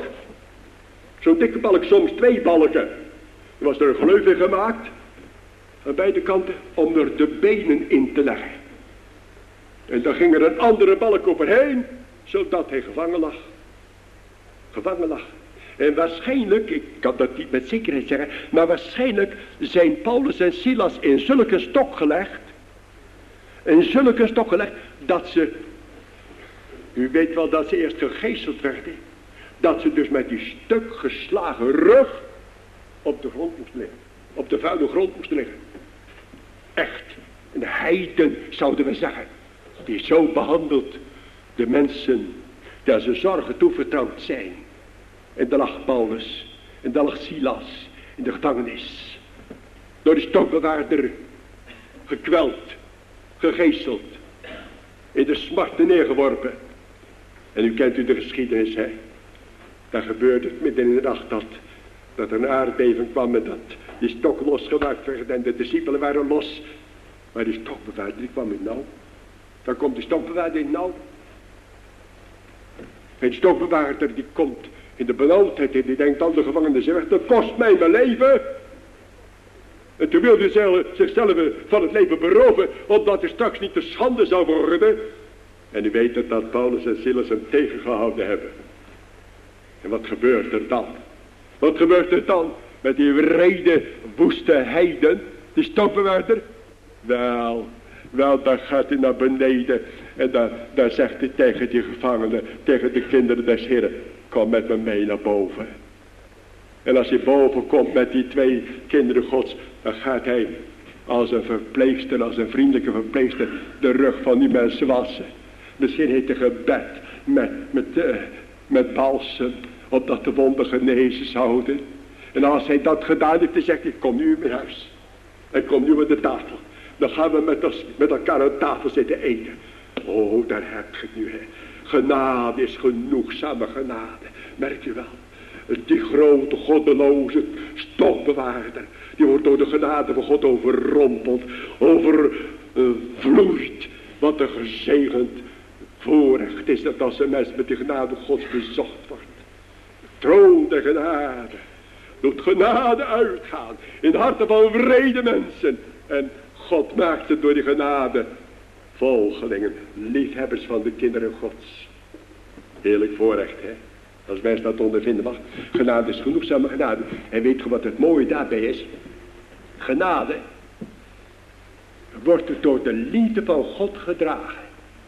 A: Zo'n dikke balk, soms twee balken. Er was er een gleuf in gemaakt, aan beide kanten, om er de benen in te leggen. En dan ging er een andere balk overheen, zodat hij gevangen lag. Gevangen lag. En waarschijnlijk, ik kan dat niet met zekerheid zeggen, maar waarschijnlijk zijn Paulus en Silas in zulke stok gelegd, in zulke stok gelegd, dat ze, u weet wel dat ze eerst gegezeld werden, dat ze dus met die stuk geslagen rug op de grond moest liggen, op de vuile grond moest liggen. Echt, een heiden zouden we zeggen, die zo behandelt de mensen, die aan zijn zorgen toevertrouwd zijn. En daar lag Paulus, en daar lag Silas in de gevangenis. Door de stokbewaarder gekweld, gegezeld, in de smarten neergeworpen. En u kent u de geschiedenis, hè. Daar gebeurde het midden in de nacht dat, dat er een aardbeving kwam en dat die stok losgemaakt werd en de discipelen waren los. Maar die stokbewaarder die kwam in nauw. Dan komt die stokbewaarder in nauw. En die stokbewaarder die komt in de benauwdheid en die denkt aan de gevangenen, zegt, dat kost mij mijn leven. En toen wilde hij zichzelf van het leven beroven, opdat hij straks niet te schande zou worden. En u weet het dat Paulus en Silas hem tegengehouden hebben. En wat gebeurt er dan? Wat gebeurt er dan met die wrede, woeste heiden, die stokbewaarder? Wel, wel, dan gaat hij naar beneden en dan, dan zegt hij tegen die gevangenen, tegen de kinderen des Heren, kom met me mee naar boven. En als hij boven komt met die twee kinderen Gods, dan gaat hij als een verpleegster, als een vriendelijke verpleegster, de rug van die mensen wassen. Misschien heeft hij gebed met, met, uh, met balsem, opdat de wonden genezen zouden. En als hij dat gedaan heeft, dan zegt hij, kom nu in mijn huis. En kom nu aan de tafel. Dan gaan we met, ons, met elkaar aan tafel zitten eten. Oh, daar heb je het nu, hè. Genade is genoegzame genade. Merk je wel? Die grote goddeloze stokbewaarder, die wordt door de genade van God overrompeld, overvloeid. Wat een gezegend voorrecht is dat als een mens met die genade Gods bezocht wordt. Troon de genade. Doet genade uitgaan in de harten van vrede mensen. En God maakt ze door die genade volgelingen, liefhebbers van de kinderen Gods. Heerlijk voorrecht, hè. Als mens dat ondervinden mag. Genade is genoegzame genade. En weet je wat het mooie daarbij is? Genade wordt door de liefde van God gedragen.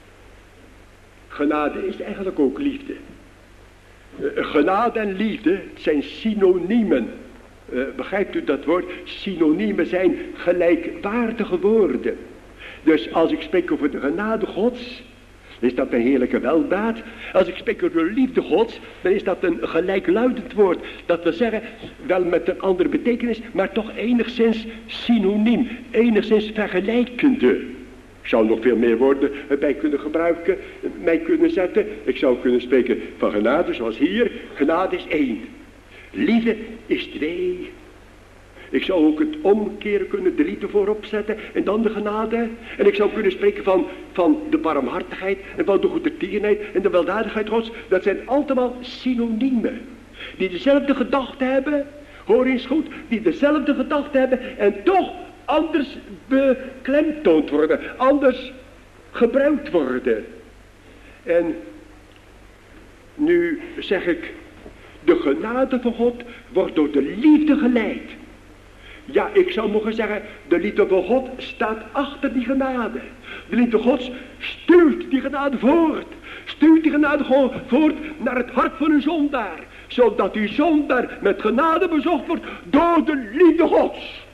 A: Genade is eigenlijk ook liefde. Uh, genade en liefde zijn synoniemen. Uh, begrijpt u dat woord? Synoniemen zijn gelijkwaardige woorden. Dus als ik spreek over de genade Gods, is dat een heerlijke weldaad. Als ik spreek over de liefde Gods, dan is dat een gelijkluidend woord. Dat wil zeggen, wel met een andere betekenis, maar toch enigszins synoniem, enigszins vergelijkende. Ik zou nog veel meer woorden erbij kunnen gebruiken, mij kunnen zetten. Ik zou kunnen spreken van genade, zoals hier. Genade is één. Liefde is twee. Ik zou ook het omkeren kunnen, de liefde voorop zetten en dan de genade. En ik zou kunnen spreken van, van de barmhartigheid en van de goedertierenheid en de weldadigheid Gods. Dat zijn allemaal synoniemen. Die dezelfde gedachte hebben, hoor eens goed, die dezelfde gedachte hebben en toch anders beklemtoond worden, anders gebruikt worden. En nu zeg ik, de genade van God wordt door de liefde geleid. Ja, ik zou mogen zeggen, de liefde van God staat achter die genade. De liefde Gods stuurt die genade voort. Stuurt die genade voort naar het hart van een zondaar. Zodat die zondaar met genade bezocht wordt door de liefde Gods.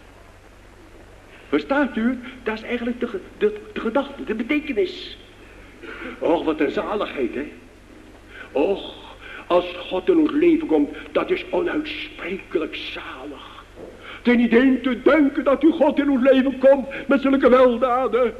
A: Verstaat u? Dat is eigenlijk de, de, de gedachte, de betekenis. Och, wat een zaligheid, hè. Och, als God in ons leven komt, dat is onuitsprekelijk zalig. Het is niet één te denken dat u God in ons leven komt met zulke weldaden.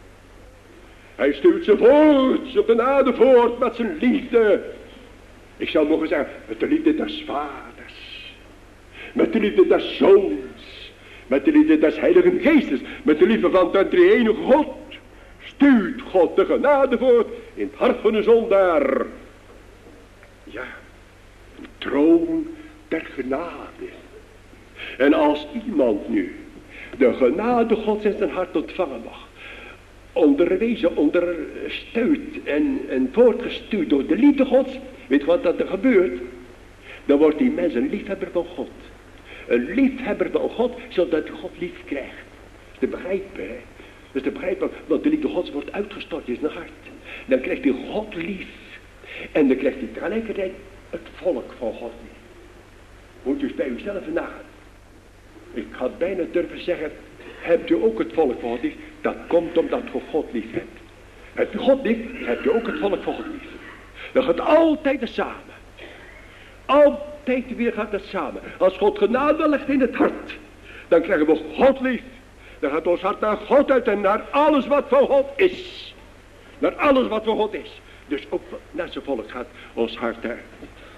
A: Hij stuurt ze voort, zijn genade voort met zijn liefde. Ik zou mogen zeggen, met de liefde des vaders. Met de liefde des zoons. Met de liefde des heiligen geestes. Met de liefde van de drie-enige God. Stuurt God de genade voort in het hart van de zondaar. Ja, een troon der genade. En als iemand nu de genade Gods in zijn hart ontvangen mag, onderwezen, ondersteund en, en voortgestuurd door de liefde Gods, weet je wat dat er gebeurt? Dan wordt die mens een liefhebber van God. Een liefhebber van God, zodat hij God lief krijgt. Dat is te begrijpen, hè? Dat is te begrijpen, want de liefde Gods wordt uitgestort in zijn hart. Dan krijgt hij God lief. En dan krijgt hij tegelijkertijd het volk van God lief. Moet u eens bij uzelf nagaan. Ik had bijna durven zeggen, hebt u ook het volk van God lief? Dat komt omdat u God lief hebt. Hebt u God lief, hebt u ook het volk van God lief. Dat gaat altijd samen. Altijd weer gaat dat samen. Als God genade legt in het hart, dan krijgen we God lief. Dan gaat ons hart naar God uit en naar alles wat van God is. Naar alles wat van God is. Dus ook naar zijn volk gaat ons hart uit.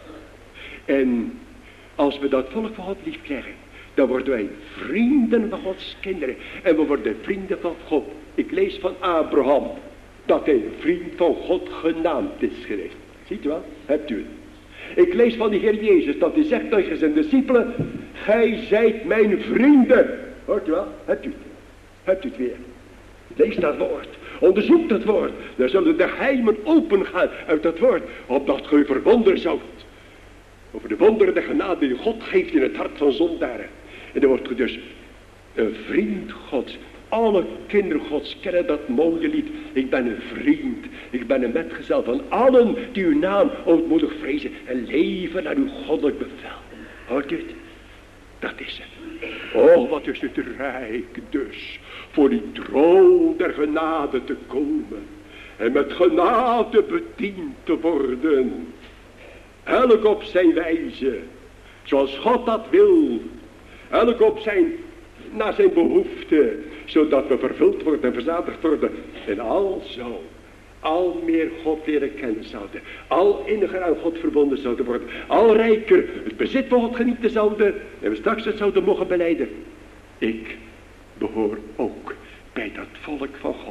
A: En als we dat volk van God lief krijgen, dan worden wij vrienden van Gods kinderen. En we worden vrienden van God. Ik lees van Abraham, dat hij vriend van God genaamd is geweest. Ziet u wel? Hebt u het? Ik lees van de Heer Jezus, dat hij zegt tegen zijn discipelen, gij zijt mijn vrienden. Hoort u wel? Hebt u het? Hebt u het weer? Lees dat woord. Onderzoek dat woord. Dan zullen de geheimen opengaan uit dat woord. Opdat gij verwonderen zoudt. Over de wonderen de genade die God geeft in het hart van zondaren. En dan wordt je dus een vriend Gods. Alle kinderen Gods kennen dat mooie lied. Ik ben een vriend. Ik ben een metgezel van allen die uw naam ootmoedig vrezen. En leven naar uw goddelijk bevel. Hoort u het? Dat is het. Oh, wat is het rijk dus. Voor die troon der genade te komen. En met genade bediend te worden. Elk op zijn wijze. Zoals God dat wil. Elk op zijn, naar zijn behoefte. Zodat we vervuld worden en verzadigd worden. En al zo. Al meer God leren kennen zouden. Al inniger aan God verbonden zouden worden. Al rijker het bezit van God genieten zouden. En we straks het zouden mogen belijden. Ik behoor ook bij dat volk van God.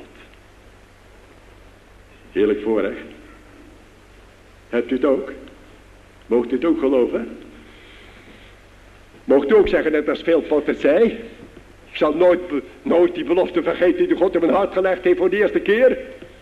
A: Heerlijk voorrecht. Hebt u het ook? Moogt u het ook geloven? Moogt u ook zeggen, net als Veelpot het zei. Ik zal nooit, nooit die belofte vergeten die God in mijn hart gelegd heeft voor de eerste keer.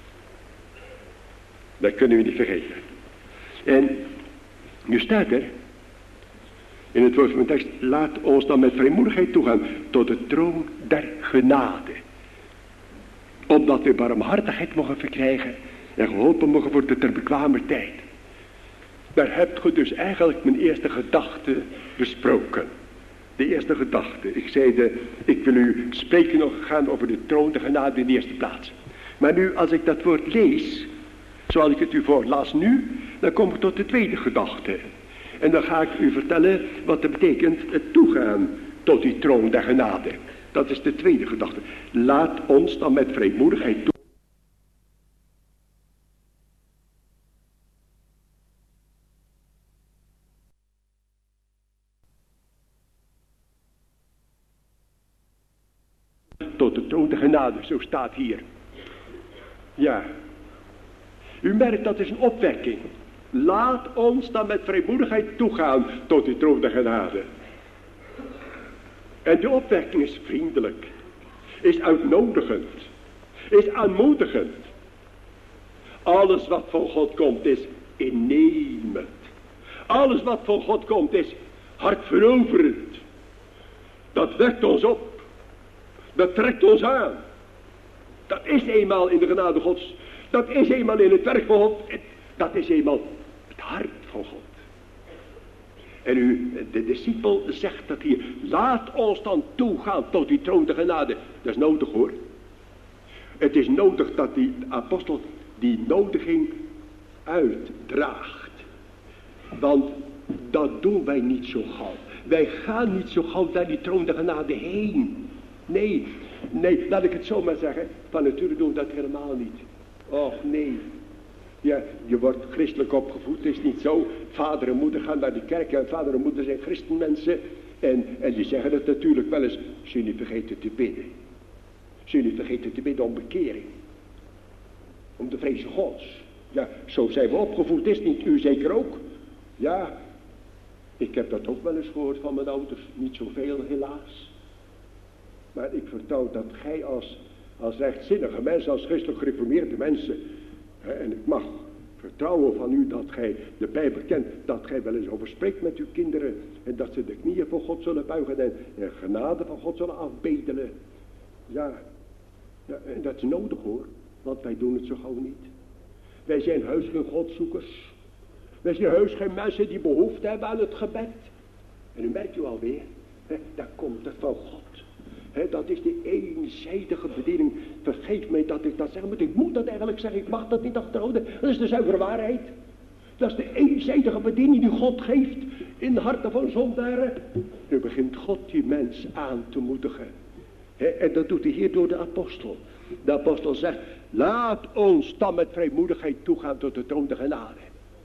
A: Dat kunnen we niet vergeten. En nu staat er in het woord van mijn tekst. Laat ons dan met vrijmoedigheid toegaan tot de troon der genade. Opdat we barmhartigheid mogen verkrijgen. En geholpen mogen worden ter bekwamer tijd. Daar hebt ge dus eigenlijk mijn eerste gedachte besproken. De eerste gedachte. Ik zei de, ik wil u spreken nog gaan over de troon der genade in de eerste plaats. Maar nu als ik dat woord lees, zoals ik het u voorlas nu, dan kom ik tot de tweede gedachte. En dan ga ik u vertellen wat het betekent het toegaan tot die troon der genade. Dat is de tweede gedachte. Laat ons dan met vrijmoedigheid toe. Tot de troon der genade, zo staat hier. Ja. U merkt dat is een opwekking. Laat ons dan met vrijmoedigheid toegaan tot die troon der genade. En die opwekking is vriendelijk. Is uitnodigend. Is aanmoedigend. Alles wat van God komt is innemend. Alles wat van God komt is hartveroverend. Dat wekt ons op. Dat trekt ons aan. Dat is eenmaal in de genade Gods. Dat is eenmaal in het werk van God. Dat is eenmaal het hart van God. En u, de discipel zegt dat hier. Laat ons dan toegaan tot die troon der genade. Dat is nodig hoor. Het is nodig dat die apostel die nodiging uitdraagt. Want dat doen wij niet zo gauw. Wij gaan niet zo gauw naar die troon der genade heen. Nee, nee, laat ik het zo maar zeggen. Van nature doen we dat helemaal niet. Och nee. Ja, je wordt christelijk opgevoed, het is niet zo. Vader en moeder gaan naar de kerk en vader en moeder zijn christenmensen. En, en die zeggen het natuurlijk wel eens. Ze niet vergeten te bidden. Ze niet vergeten te bidden om bekering. Om de vreze Gods. Ja, zo zijn we opgevoed, is niet u zeker ook? Ja, ik heb dat ook wel eens gehoord van mijn ouders. Niet zoveel helaas. Maar ik vertrouw dat gij als, als rechtzinnige mensen, als christelijk gereformeerde mensen, hè, en ik mag vertrouwen van u dat gij de Bijbel kent, dat gij wel eens over spreekt met uw kinderen en dat ze de knieën voor God zullen buigen en, en genade van God zullen afbedelen. Ja, ja, en dat is nodig hoor, want wij doen het zo gauw niet. Wij zijn heus geen Godzoekers. Wij zijn heus geen mensen die behoefte hebben aan het gebed. En u merkt u alweer, hè, daar komt het van God. He, dat is de eenzijdige bediening. Vergeef mij dat ik dat zeg, maar ik moet dat eigenlijk zeggen. Ik mag dat niet achterhouden. Dat is de zuivere waarheid. Dat is de eenzijdige bediening die God geeft in de harten van zondaren. Nu begint God die mens aan te moedigen. He, en dat doet hij hier door de apostel. De apostel zegt, laat ons dan met vrijmoedigheid toegaan tot de troon der genade.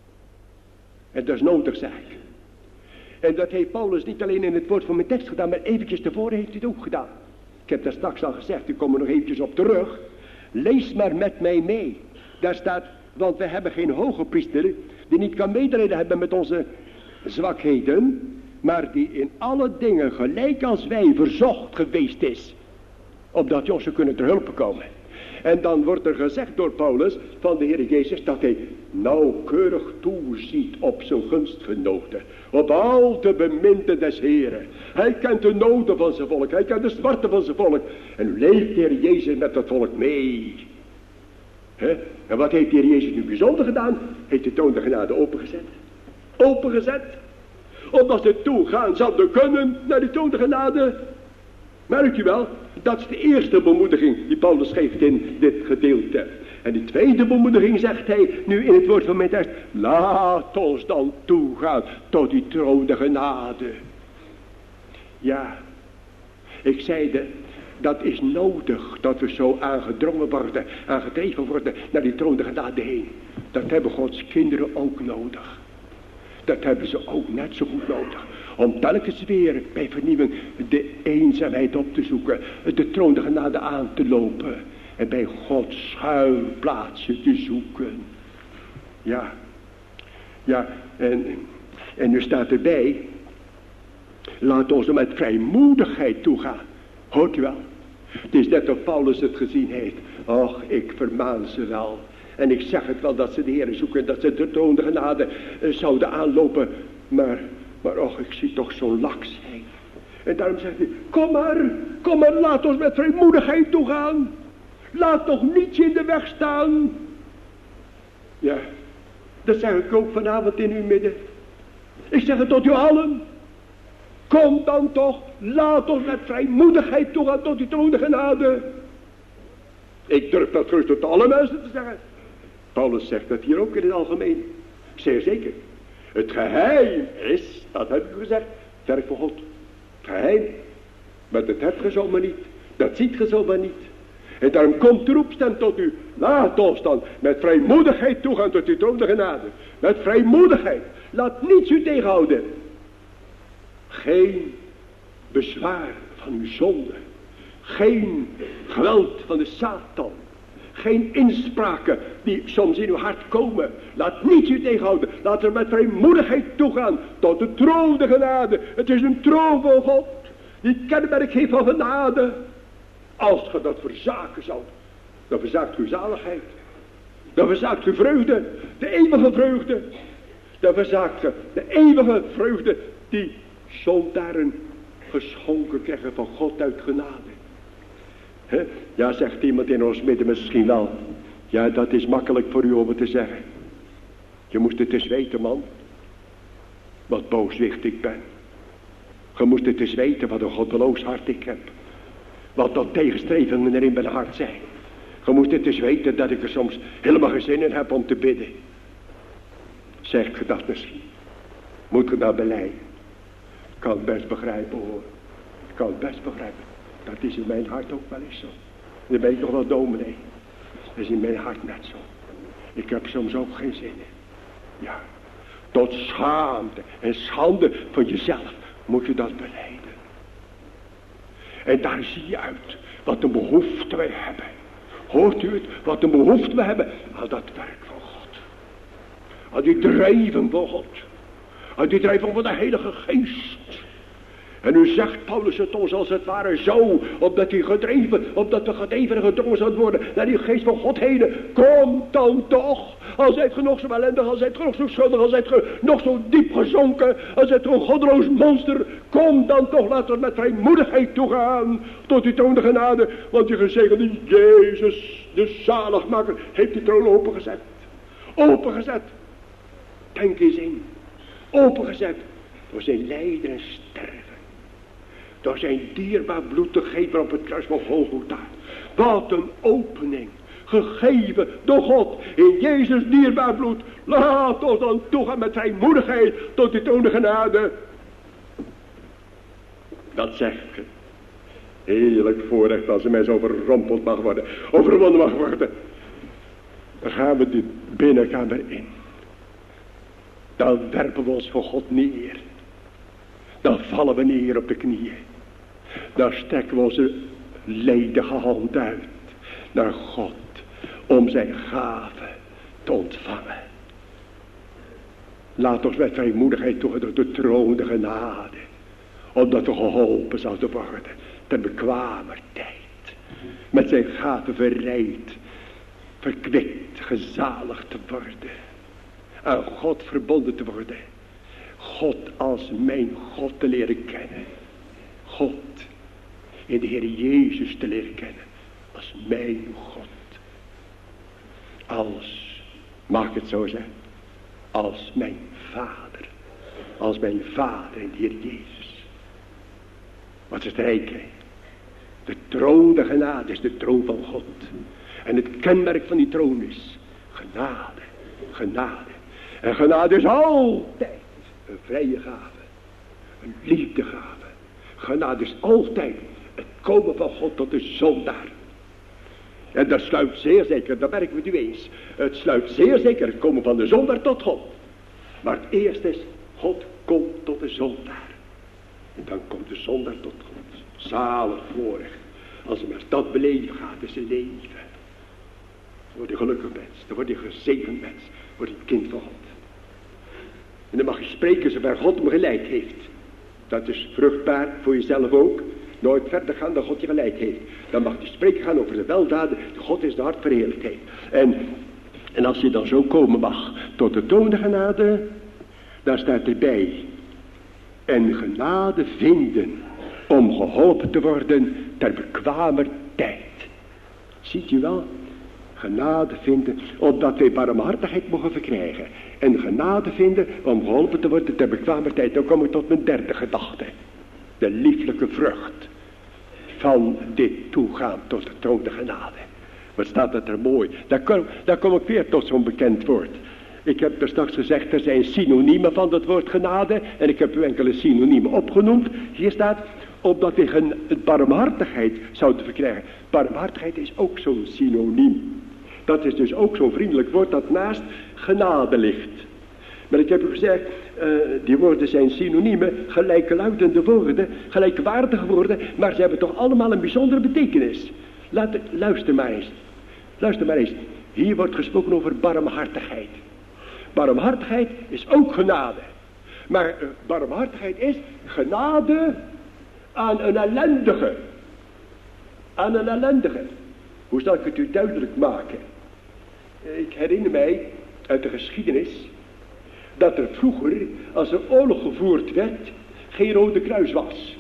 A: En dat is nodig, zeg ik. En dat heeft Paulus niet alleen in het woord van mijn tekst gedaan, maar eventjes tevoren heeft hij het ook gedaan. Ik heb daar straks al gezegd, ik kom er nog eventjes op terug. Lees maar met mij mee. Daar staat, want we hebben geen hoge priester die niet kan medelijden hebben met onze zwakheden, maar die in alle dingen gelijk als wij verzocht geweest is, opdat Josse kunnen ter hulp komen. En dan wordt er gezegd door Paulus van de Heer Jezus dat hij nauwkeurig toeziet op zijn gunstgenoten. Op al de beminden des Heren. Hij kent de noden van zijn volk. Hij kent de smarten van zijn volk. En nu leeft de Heer Jezus met dat volk mee. He? En wat heeft de Heer Jezus nu bijzonder gedaan? Heeft de troon der genade opengezet. Opengezet. Omdat ze toegaan zouden kunnen naar de troon der genade. Merk je wel, dat is de eerste bemoediging die Paulus geeft in dit gedeelte. En de tweede bemoediging zegt hij nu in het woord van mijn tekst. Laat ons dan toegaan tot die troon der genade. Ja, ik zeide, dat is nodig dat we zo aangedrongen worden, aangedreven worden naar die troon der genade heen. Dat hebben Gods kinderen ook nodig. Dat hebben ze ook net zo goed nodig. Om telkens weer bij vernieuwing de eenzaamheid op te zoeken. De troon der genade aan te lopen. En bij Gods schuilplaatsen te zoeken. Ja. Ja. En, en nu staat erbij. Laat ons er met vrijmoedigheid toegaan. Hoort u wel? Het is net of Paulus het gezien heeft. Och, ik vermaan ze wel. En ik zeg het wel dat ze de Heer zoeken. Dat ze de troon der genade uh, zouden aanlopen. Maar, maar och, ik zie toch zo'n laksheid. En daarom zegt hij. Kom maar, kom maar, laat ons met vrijmoedigheid toegaan. Laat toch niets in de weg staan. Ja, dat zeg ik ook vanavond in uw midden. Ik zeg het tot u allen. Kom dan toch, laat ons met vrijmoedigheid toegaan tot die troon der genade. Ik durf dat gerust tot alle mensen te zeggen. Paulus zegt dat hier ook in het algemeen. Zeer zeker. Het geheim is, dat heb ik gezegd, werk voor God. Het geheim. Maar dat hebt ge zomaar niet. Dat ziet ge zomaar niet. En daarom komt de roepstem tot u. Laat ons dan met vrijmoedigheid toegaan tot die troon der genade. Met vrijmoedigheid. Laat niets u tegenhouden. Geen bezwaar van uw zonde. Geen geweld van de Satan. Geen inspraken die soms in uw hart komen. Laat niets u tegenhouden. Laat er met vrijmoedigheid toegaan tot de troon der genade. Het is een troon van God. Die kenmerk heeft van genade. Als ge dat verzaken zou, dan verzaakt uw zaligheid. Dan verzaakt uw vreugde. De eeuwige vreugde. Dan verzaakt ge de eeuwige vreugde die zondaren geschonken krijgen van God uit genade. He? Ja, zegt iemand in ons midden misschien wel. Ja, dat is makkelijk voor u om het te zeggen. Je moest het eens weten, man. Wat booswicht ik ben. Je moest het eens weten wat een goddeloos hart ik heb. Wat dat tegenstrevingen er in mijn hart zijn. Je moest het eens weten dat ik er soms helemaal geen zin in heb om te bidden. Zeg je dat misschien? Moet je dat beleiden? Ik kan het best begrijpen hoor. Ik kan het best begrijpen. Dat is in mijn hart ook wel eens zo. Dan ben ik nog wel dominee. Dat is in mijn hart net zo. Ik heb soms ook geen zin in. Ja. Tot schaamte en schande van jezelf moet je dat beleiden. En daar zie je uit wat een behoefte wij hebben. Hoort u het? Wat een behoefte we hebben aan dat werk van God. Aan die drijven van God. Aan die drijven van de Heilige Geest. En nu zegt Paulus het ons als het ware zo, opdat hij gedreven, opdat we gedreven en gedrongen zouden worden naar die geest van God heen. Kom dan toch, al zijt ge nog zo ellendig, al zijt ge nog zo schuldig, al zijt ge nog zo diep gezonken, al zijt ge een goddeloos monster. Kom dan toch, laten we met vrijmoedigheid toegaan tot die troon der genade. Want die gezegende Jezus, de zaligmaker, heeft die troon opengezet. Opengezet. Denk eens in. Opengezet door zijn lijden en sterven. Door zijn dierbaar bloed te geven op het kruis van Golgotha. Wat een opening. Gegeven door God in Jezus dierbaar bloed. Laat ons dan toegaan met vrijmoedigheid tot die troon der genade. Dat zeg ik. Heerlijk voorrecht als een mens overrompeld mag worden. Overwonnen mag worden. Dan gaan we die binnenkamer in. Dan werpen we ons voor God neer. Dan vallen we neer op de knieën. Dan strekken we onze ledige hand uit naar God om zijn gave te ontvangen. Laat ons met vrijmoedigheid toegaan tot de troon der genade. Omdat we geholpen zouden worden ten bekwamer tijd.
B: met zijn gaven verrijkt, verkwikt, gezaligd te worden, aan God verbonden te worden, God als mijn God te leren kennen, God in de Heer Jezus te leren kennen, als mijn God, als, mag ik het zo zeggen, als mijn Vader, als mijn Vader in de Heer Jezus. Wat is het rijk, hè? De troon der genade is de troon van God. En het kenmerk van die troon is genade, genade. En genade is altijd een vrije gave, een liefdegave. Genade is altijd het komen van God tot de zondaar. En dat sluit zeer zeker, dat merken we nu eens. Het sluit zeer zeker het komen van de zondaar tot God. Maar het eerste is, God komt tot de zondaar. En dan komt de zondaar tot God. Zalig voorrecht. Als hij maar dat beleven gaat in zijn leven. Dan wordt hij gelukkig mens. Dan wordt hij gezegend mens. Dan wordt hij kind van God. En dan mag je spreken zover God hem geleid heeft. Dat is vruchtbaar voor jezelf ook. Nooit verder gaan dan God je geleid heeft. Dan mag je spreken gaan over de weldaden. De God is de hart verheerlijkt heeft. En, en als je dan zo komen mag tot de troon der genade. Dan staat erbij. En genade vinden. Om geholpen te worden ter bekwamer tijd. Ziet u wel? Genade vinden, opdat wij barmhartigheid mogen verkrijgen. En genade vinden om geholpen te worden ter bekwamer tijd. Dan kom ik tot mijn derde gedachte. De lieflijke vrucht van dit toegaan tot de troon der genade. Wat staat dat er mooi. Daar kom, daar kom ik weer tot zo'n bekend woord. Ik heb er straks gezegd, er zijn synoniemen van dat woord genade. En ik heb u enkele synoniemen opgenoemd. Hier staat, opdat we gen, barmhartigheid zouden verkrijgen. Barmhartigheid is ook zo'n synoniem. Dat is dus ook zo'n vriendelijk woord dat naast genade ligt. Maar ik heb u gezegd, uh, die woorden zijn synoniemen, gelijkluidende woorden, gelijkwaardige woorden, maar ze hebben toch allemaal een bijzondere betekenis. Laat, luister maar eens. Luister maar eens. Hier wordt gesproken over barmhartigheid. Barmhartigheid is ook genade. Maar uh, barmhartigheid is genade aan een ellendige. Aan een ellendige. Hoe zal ik het u duidelijk maken? Ik herinner mij uit de geschiedenis dat er vroeger, als er oorlog gevoerd werd, geen Rode Kruis was.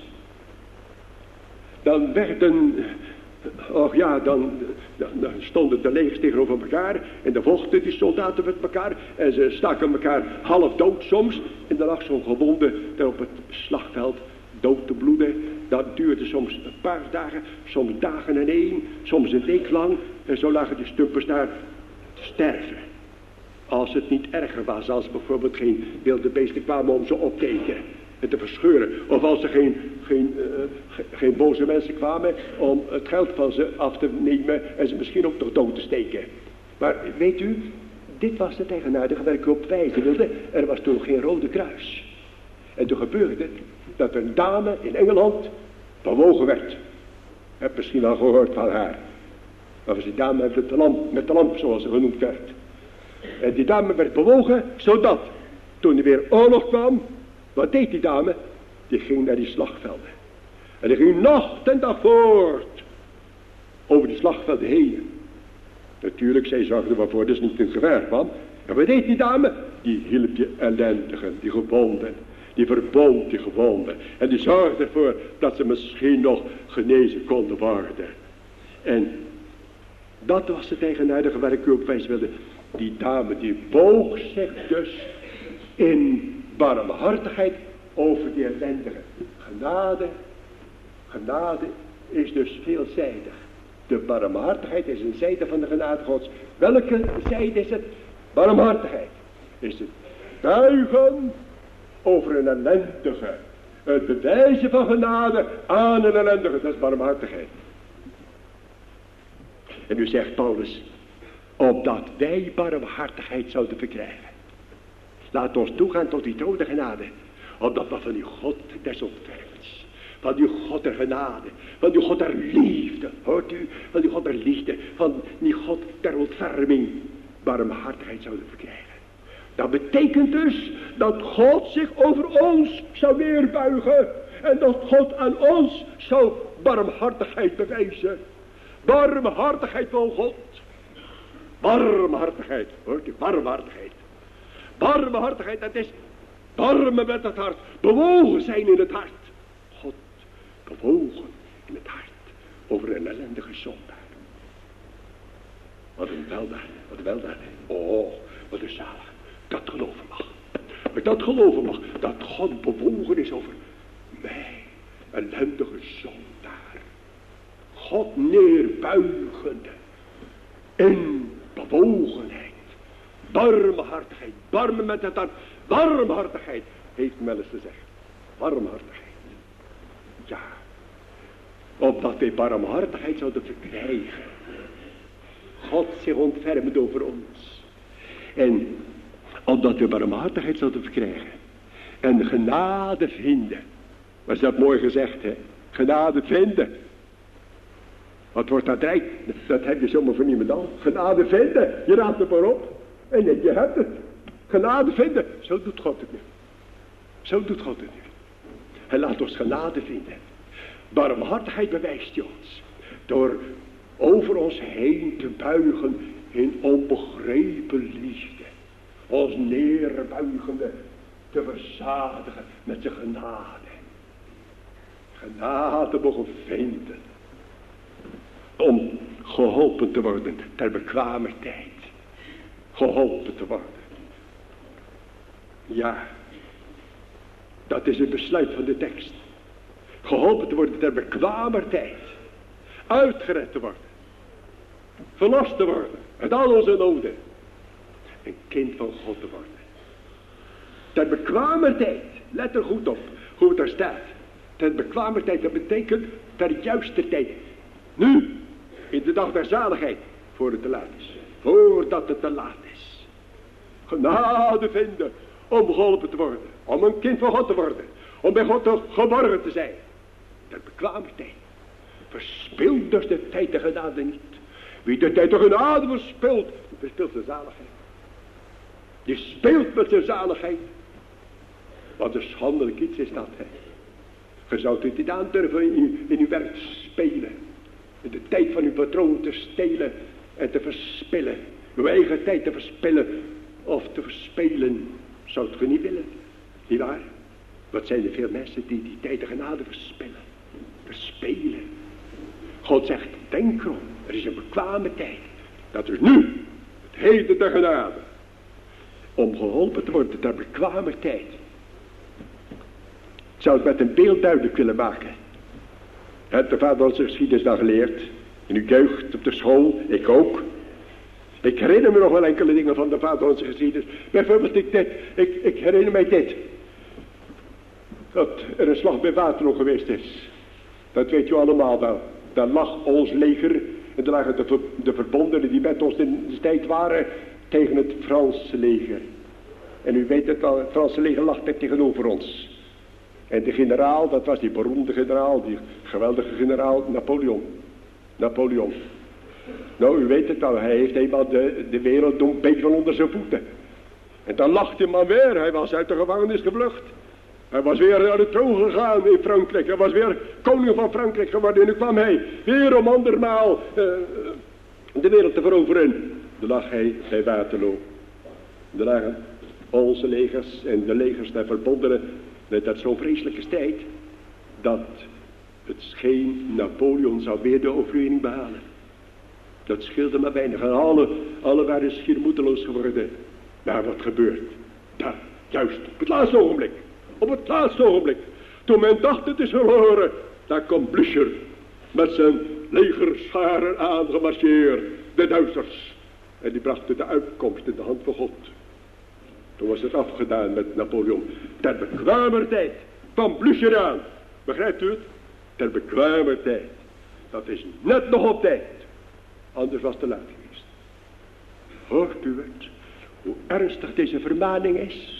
B: Dan werden, oh ja, dan, dan, dan stonden de legers tegenover elkaar en dan vochten die soldaten met elkaar en ze staken elkaar half dood soms. En dan lag zo'n gewonde daar op het slagveld dood te bloeden. Dat duurde soms een paar dagen, soms dagen en één, soms een week lang. En zo lagen die stumpers daar te sterven. Als het niet erger was, als bijvoorbeeld geen wilde beesten kwamen om ze op te eten en te verscheuren. Of als er geen, geen, uh, ge, geen boze mensen kwamen om het geld van ze af te nemen en ze misschien ook nog dood te steken. Maar weet u, dit was het eigenaardige waar ik op wijzen wilde. Er was toen geen Rode Kruis. En toen gebeurde het dat een dame in Engeland bewogen werd. Ik heb misschien wel gehoord van haar. Dat was die dame met de lamp, met de lamp zoals ze genoemd werd. En die dame werd bewogen zodat toen er weer oorlog kwam, wat deed die dame? Die ging naar die slagvelden. En die ging nacht en dag voort over die slagvelden heen. Natuurlijk, zij zorgde ervoor dat ze niet in gevaar kwam. En wat deed die dame? Die hielp die ellendigen, die gewonden. Die verbond die gewonden. En die zorgde ervoor dat ze misschien nog genezen konden worden. En dat was het eigenaardige waar ik u op wijs wilde. Die dame die boog zich dus in barmhartigheid over die ellendigen. Genade, genade is dus veelzijdig. De barmhartigheid is een zijde van de genade Gods. Welke zijde is het? Barmhartigheid. Is het buigen over een ellendige. Het bewijzen van genade aan een ellendige. Dat is barmhartigheid. En nu zegt Paulus, opdat wij barmhartigheid zouden verkrijgen. Laat ons toegaan tot die troon der genade. Opdat we van die God des ontfermens, van die God der genade, van die God der liefde, hoort u, van die God der liefde, van die God der ontferming, barmhartigheid zouden verkrijgen. Dat betekent dus dat God zich over ons zou neerbuigen en dat God aan ons zou barmhartigheid bewijzen. Barmhartigheid van God. Barmhartigheid, hoort u, barmhartigheid. Barmhartigheid, dat is barmen met het hart. Bewogen zijn in het hart. God, bewogen in het hart. Over een ellendige zondaar. Wat een weldaad, wat een weldaad. Oh, wat een zalig. Dat geloven mag. Dat geloven mag. Dat God bewogen is over mij. Ellendige zondaar. God neerbuigende. In bewogenheid. Barmhartigheid. Barmen met het hart. Barmhartigheid. Heeft men eens te zeggen. Barmhartigheid. Ja. Opdat wij barmhartigheid zouden verkrijgen. God zich ontfermt over ons. En opdat we barmhartigheid zouden verkrijgen. En genade vinden. Wat is dat mooi gezegd, hè? Genade vinden. Wat wordt dat rijk? Dat heb je zomaar van niemand al. Genade vinden. Je raadt het maar op. En je hebt het. Genade vinden. Zo doet God het nu. Zo doet God het nu. Hij laat ons genade vinden. Barmhartigheid bewijst hij ons. Door over ons heen te buigen in onbegrepen liefde. Ons neerbuigende te verzadigen met zijn genade. Genade mogen vinden. Om geholpen te worden ter bekwamer tijd. Geholpen te worden. Ja. Dat is het besluit van de tekst. Geholpen te worden ter bekwamer tijd. Uitgered te worden. Verlost te worden. Uit al onze noden. Een kind van God te worden. Ter bekwamer tijd. Let er goed op. Hoe het daar staat. Ter bekwamer tijd. Dat betekent ter juiste tijd. Nu. In de dag der zaligheid. Voor het te laat is. Voordat het te laat is. Genade vinden. Om geholpen te worden. Om een kind van God te worden. Om bij God geborgen te zijn. Ter bekwamer tijd. Verspil dus de tijd de genade niet. Wie de tijd de genade verspilt. Die verspilt zijn zaligheid. Die speelt met zijn zaligheid. Wat een schandelijk iets is dat. Hè. Je zou het niet aandurven in, in uw werk te spelen. In de tijd van uw patroon te stelen. En te verspillen. Uw eigen tijd te verspillen. Of te verspelen. Zou het je niet willen. Niet waar? Wat zijn er veel mensen die die tijd de genade verspillen. Verspelen. God zegt, denk erom. Er is een bekwame tijd. Dat is nu. Het heden de genade. Om geholpen te worden ter bekwame tijd. Ik zou het met een beeld duidelijk willen maken. Hebt de vader onze geschiedenis dan geleerd? In uw jeugd, op de school, ik ook. Ik herinner me nog wel enkele dingen van de vader onze geschiedenis. Bijvoorbeeld ik dit. Ik, ik herinner mij dit. Dat er een slag bij Waterloo geweest is. Dat weet u allemaal wel. Daar lag ons leger. En daar lagen de, de verbondenen die met ons in de tijd waren. Tegen het Franse leger. En u weet het al. Het Franse leger lag net tegenover ons. En de generaal, dat was die beroemde generaal. Die geweldige generaal Napoleon. Napoleon. Nou, u weet het al. Hij heeft eenmaal de, de wereld een beetje van onder zijn voeten. En dan lag die man weer. Hij was uit de gevangenis gevlucht. Hij was weer naar de troon gegaan in Frankrijk. Hij was weer koning van Frankrijk geworden. En nu kwam hij weer om andermaal uh, de wereld te veroveren. Daar lag hij bij Waterloo. Daar lagen onze legers en de legers der verbondenen. Met dat zo'n vreselijke strijd. Dat het scheen Napoleon zou weer de overwinning behalen. Dat scheelde maar weinig. En alle, alle waren schier moedeloos geworden. Maar wat gebeurt? Daar, juist op het laatste ogenblik. Op het laatste ogenblik. Toen men dacht het is verloren. Daar komt Blücher. Met zijn legerscharen aangemarcheerd. De Duitsers. En die brachten de uitkomst in de hand van God. Toen was het afgedaan met Napoleon. Ter bekwamer tijd. Van Blücher aan. Begrijpt u het? Ter bekwamer tijd. Dat is net nog op tijd. Anders was het te laat geweest. Hoort u het? Hoe ernstig deze vermaning is.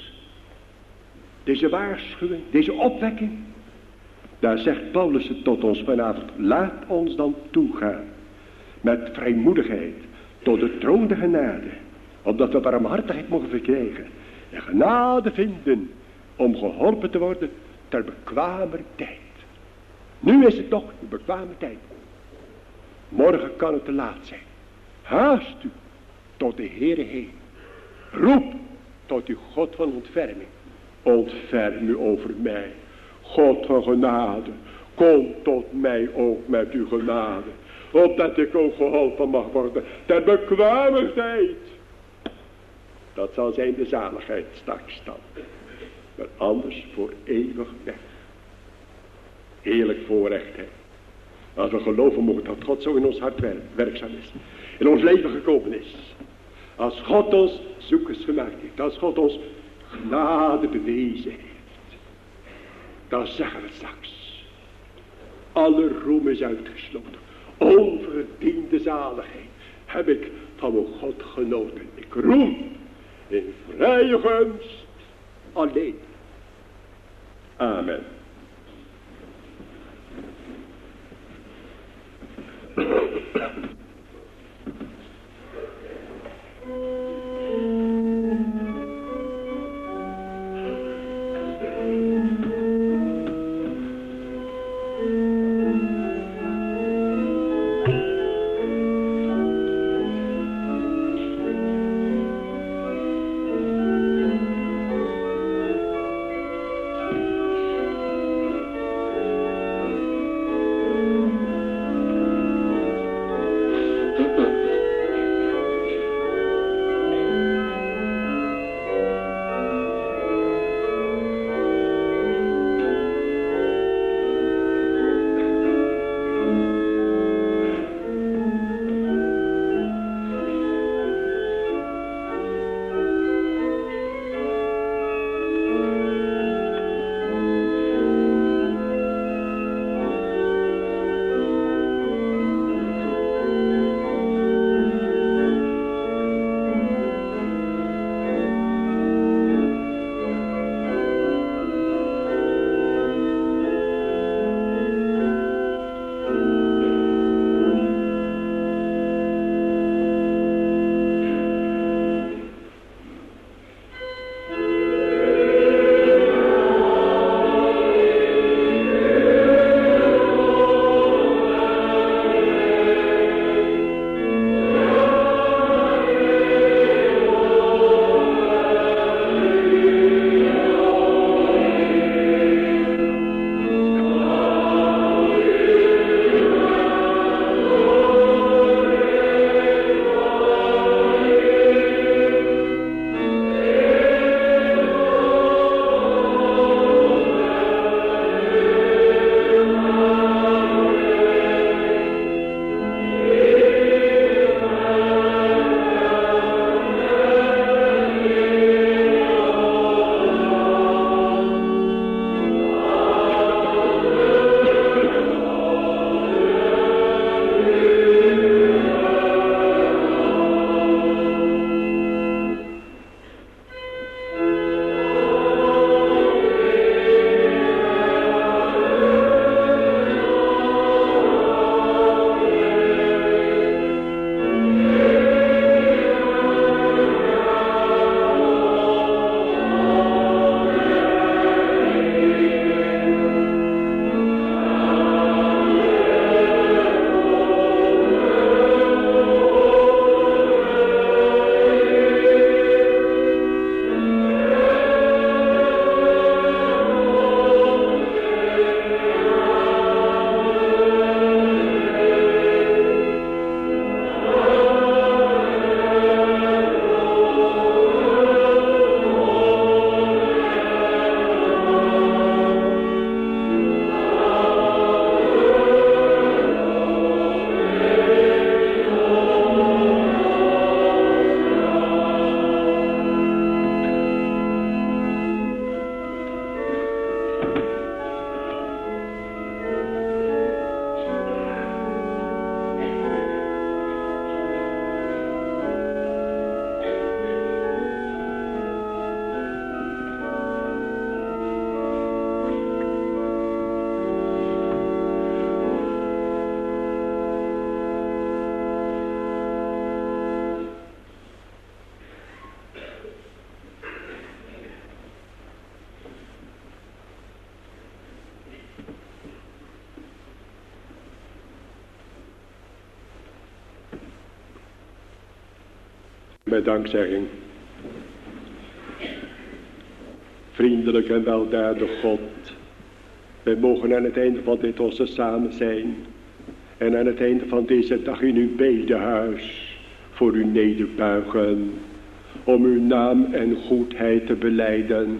B: Deze waarschuwing, deze opwekking. Daar zegt Paulus het tot ons vanavond. Laat ons dan toegaan. Met vrijmoedigheid. Tot de troon der genade. Opdat we barmhartigheid mogen verkrijgen. En genade vinden. Om geholpen te worden. Ter bekwamer tijd. Nu is het toch de bekwame tijd. Morgen kan het te laat zijn. Haast u tot de Heere heen. Roep tot uw God van ontferming. Ontferm u over mij. God van genade. Kom tot mij ook met uw genade. Opdat ik ook geholpen mag worden. Ter bekwame tijd. Dat zal zijn de zaligheid straks dan. Maar anders voor eeuwig weg. Heerlijk voorrecht hè. Als we geloven mogen dat God zo in ons hart werk, werkzaam is. In ons leven gekomen is. Als God ons zoekers gemaakt heeft. Als God ons genade bewezen heeft. Dan zeggen we straks. Alle roem is uitgesloten. Onverdiende zaligheid heb ik van mijn God genoten. Ik roem in vrije gunst alleen. Amen. Met dankzegging. Vriendelijk en weldadig God. Wij mogen aan het einde van dit onze samen zijn. En aan het einde van deze dag in uw bedehuis voor u nederbuigen. Om uw naam en goedheid te belijden.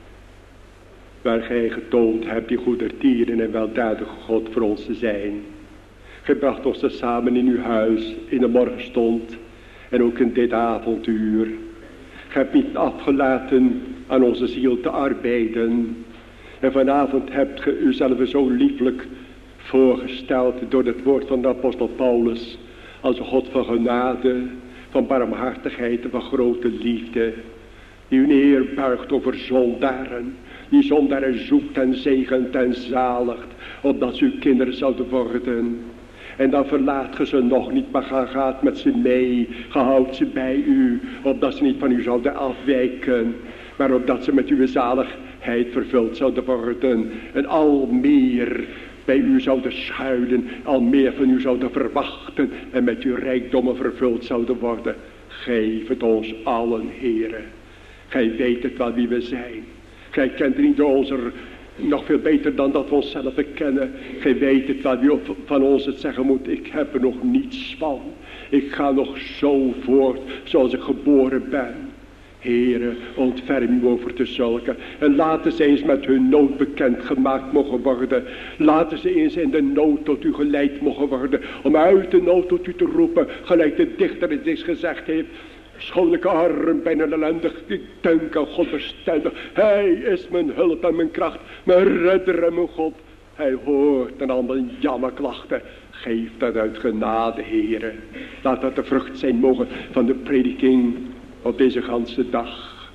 B: Waar gij getoond hebt die goedertieren en weldadige God voor ons te zijn. Gij bracht ons samen in uw huis in de morgenstond. En ook in dit avonduur. Gij hebt niet afgelaten aan onze ziel te arbeiden. En vanavond hebt ge uzelf zo lieflijk voorgesteld door het woord van de apostel Paulus. Als een God van genade, van barmhartigheid en van grote liefde. Die u neerbuigt over zondaren. Die zondaren zoekt en zegent en zaligt. Opdat ze uw kinderen zouden worden. En dan verlaat ge ze nog niet, maar ga, gaat met ze mee. Ge houdt ze bij u, opdat ze niet van u zouden afwijken. Maar opdat ze met uw zaligheid vervuld zouden worden. En al meer bij u zouden schuilen, al meer van u zouden verwachten. En met uw rijkdommen vervuld zouden worden. Geef het ons allen, Heere. Gij weet het wel wie we zijn. Gij kent niet onze... nog veel beter dan dat we onszelf kennen. Gij weet het wel wie van ons het zeggen moet. Ik heb er nog niets van. Ik ga nog zo voort zoals ik geboren ben. Heere, ontferm u over te zulken. En laten ze eens met hun nood bekend gemaakt mogen worden. Laten ze eens in de nood tot u geleid mogen worden. Om uit de nood tot u te roepen. Gelijk de dichter het eens gezegd heeft. Schoon ik arm ben en ellendig, ik denk aan God bestendig. Hij is mijn hulp en mijn kracht, mijn redder en mijn God. Hij hoort en al mijn jammerklachten. Geef dat uit genade, Heere. Laat dat de vrucht zijn mogen van de prediking op deze ganse dag.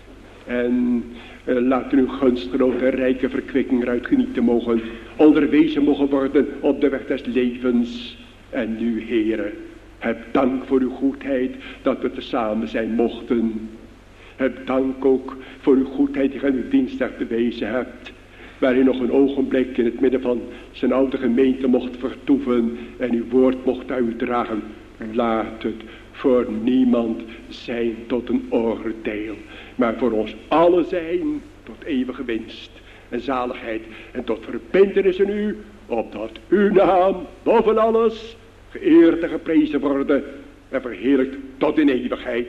B: En eh, laat uw gunstgrote rijke verkwikking eruit genieten mogen. Onderwezen mogen worden op de weg des levens. En nu, Heere. Heb dank voor uw goedheid dat we tezamen zijn mochten. Heb dank ook voor uw goedheid die gij uw dienstdag bewezen hebt. Waar u nog een ogenblik in het midden van zijn oude gemeente mocht vertoeven en uw woord mocht uitdragen. Laat het voor niemand zijn tot een oordeel. Maar voor ons allen zijn tot eeuwige winst en zaligheid. En tot verbintenis in u, opdat uw naam boven alles geëerd en geprezen worden en verheerlijkt tot in eeuwigheid.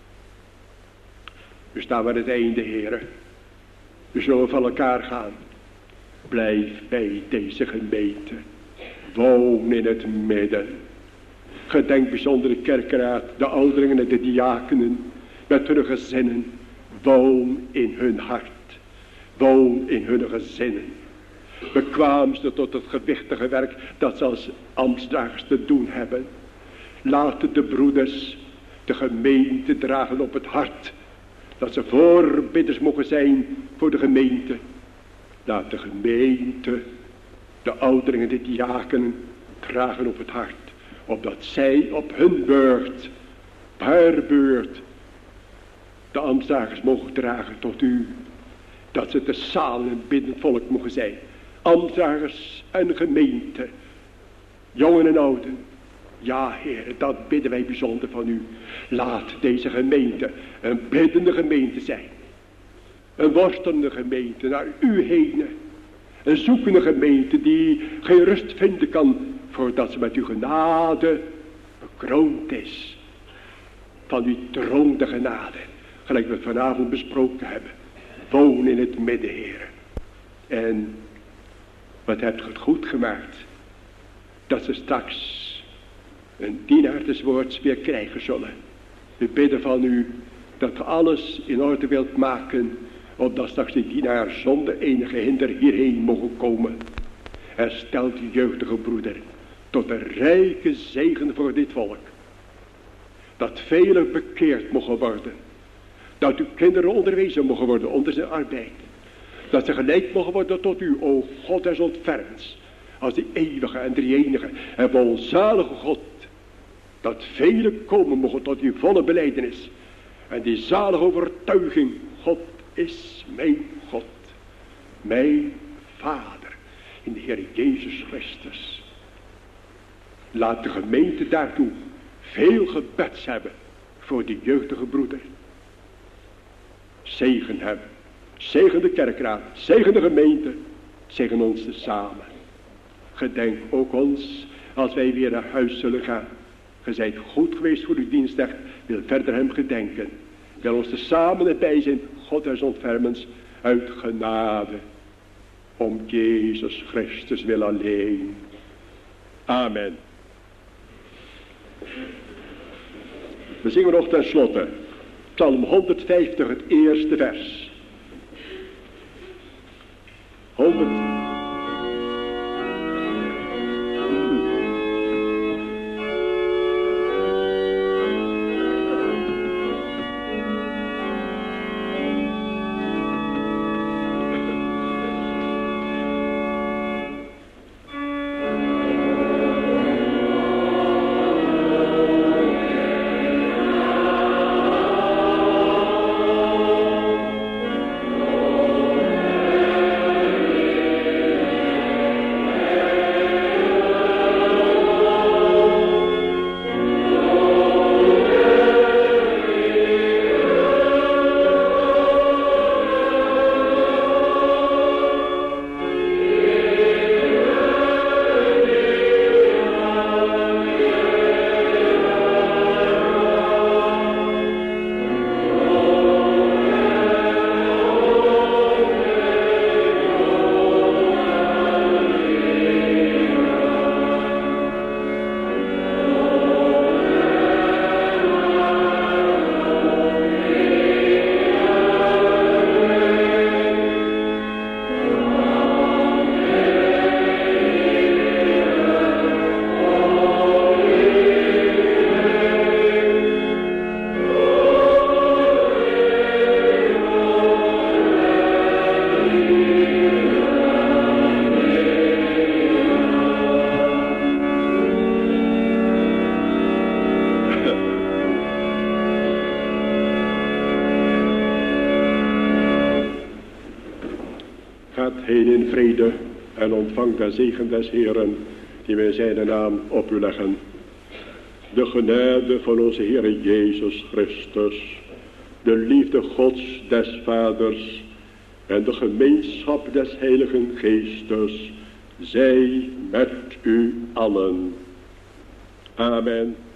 B: We staan aan het einde, Heere. We zullen van elkaar gaan. Blijf bij deze gemeente. Woon in het midden. Gedenk bijzonder de kerkenraad, de ouderingen en de diakenen met hun gezinnen. Woon in hun hart. Woon in hun gezinnen. Bekwaam ze tot het gewichtige werk dat ze als ambtsdragers te doen hebben. Laat de broeders de gemeente dragen op het hart. Dat ze voorbidders mogen zijn voor de gemeente. Laat de gemeente, de ouderingen, de diakenen dragen op het hart. Opdat zij op hun beurt, op haar beurt, de ambtsdragers mogen dragen tot u. Dat ze te zalen en biddend volk mogen zijn. Ambtsdragers en gemeente, jongen en ouden. Ja, Heer, dat bidden wij bijzonder van u. Laat deze gemeente een biddende gemeente zijn. Een worstelende gemeente naar u heen. Een zoekende gemeente die geen rust vinden kan voordat ze met uw genade bekroond is. Van uw troon de genade, gelijk we het vanavond besproken hebben. Woon in het midden, Heer. En wat hebt u het goed gemaakt, dat ze straks een dienaar des woords weer krijgen zullen. We bidden van u dat u alles in orde wilt maken, opdat straks die dienaar zonder enige hinder hierheen mogen komen. En stelt uw jeugdige broeder tot een rijke zegen voor dit volk. Dat velen bekeerd mogen worden. Dat uw kinderen onderwezen mogen worden onder zijn arbeid. Dat ze geleid mogen worden tot u, o God des ontfermens. Als die eeuwige en drie-enige en volzalige God. Dat velen komen mogen tot uw volle belijdenis. En die zalige overtuiging. God is mijn God. Mijn Vader. In de Heer Jezus Christus. Laat de gemeente daartoe veel gebeds hebben. voor de jeugdige broeder. Zegen hem. Zegen de kerkraad. Zegen de gemeente. Zegen ons tezamen. Gedenk ook ons als wij weer naar huis zullen gaan. Ge zijt goed geweest voor uw dienstdag. Wil verder hem gedenken. Wil ons tezamen erbij zijn. God des ontfermens uit genade. Om Jezus Christus wil alleen. Amen. We zingen nog ten slotte Psalm honderdvijftig, het eerste vers. honderd. En ontvang de zegen des Heeren, die wij zijn naam op u leggen. De genade van onze Heer Jezus Christus, de liefde Gods des Vaders en de gemeenschap des Heiligen Geestes, zij met u allen. Amen.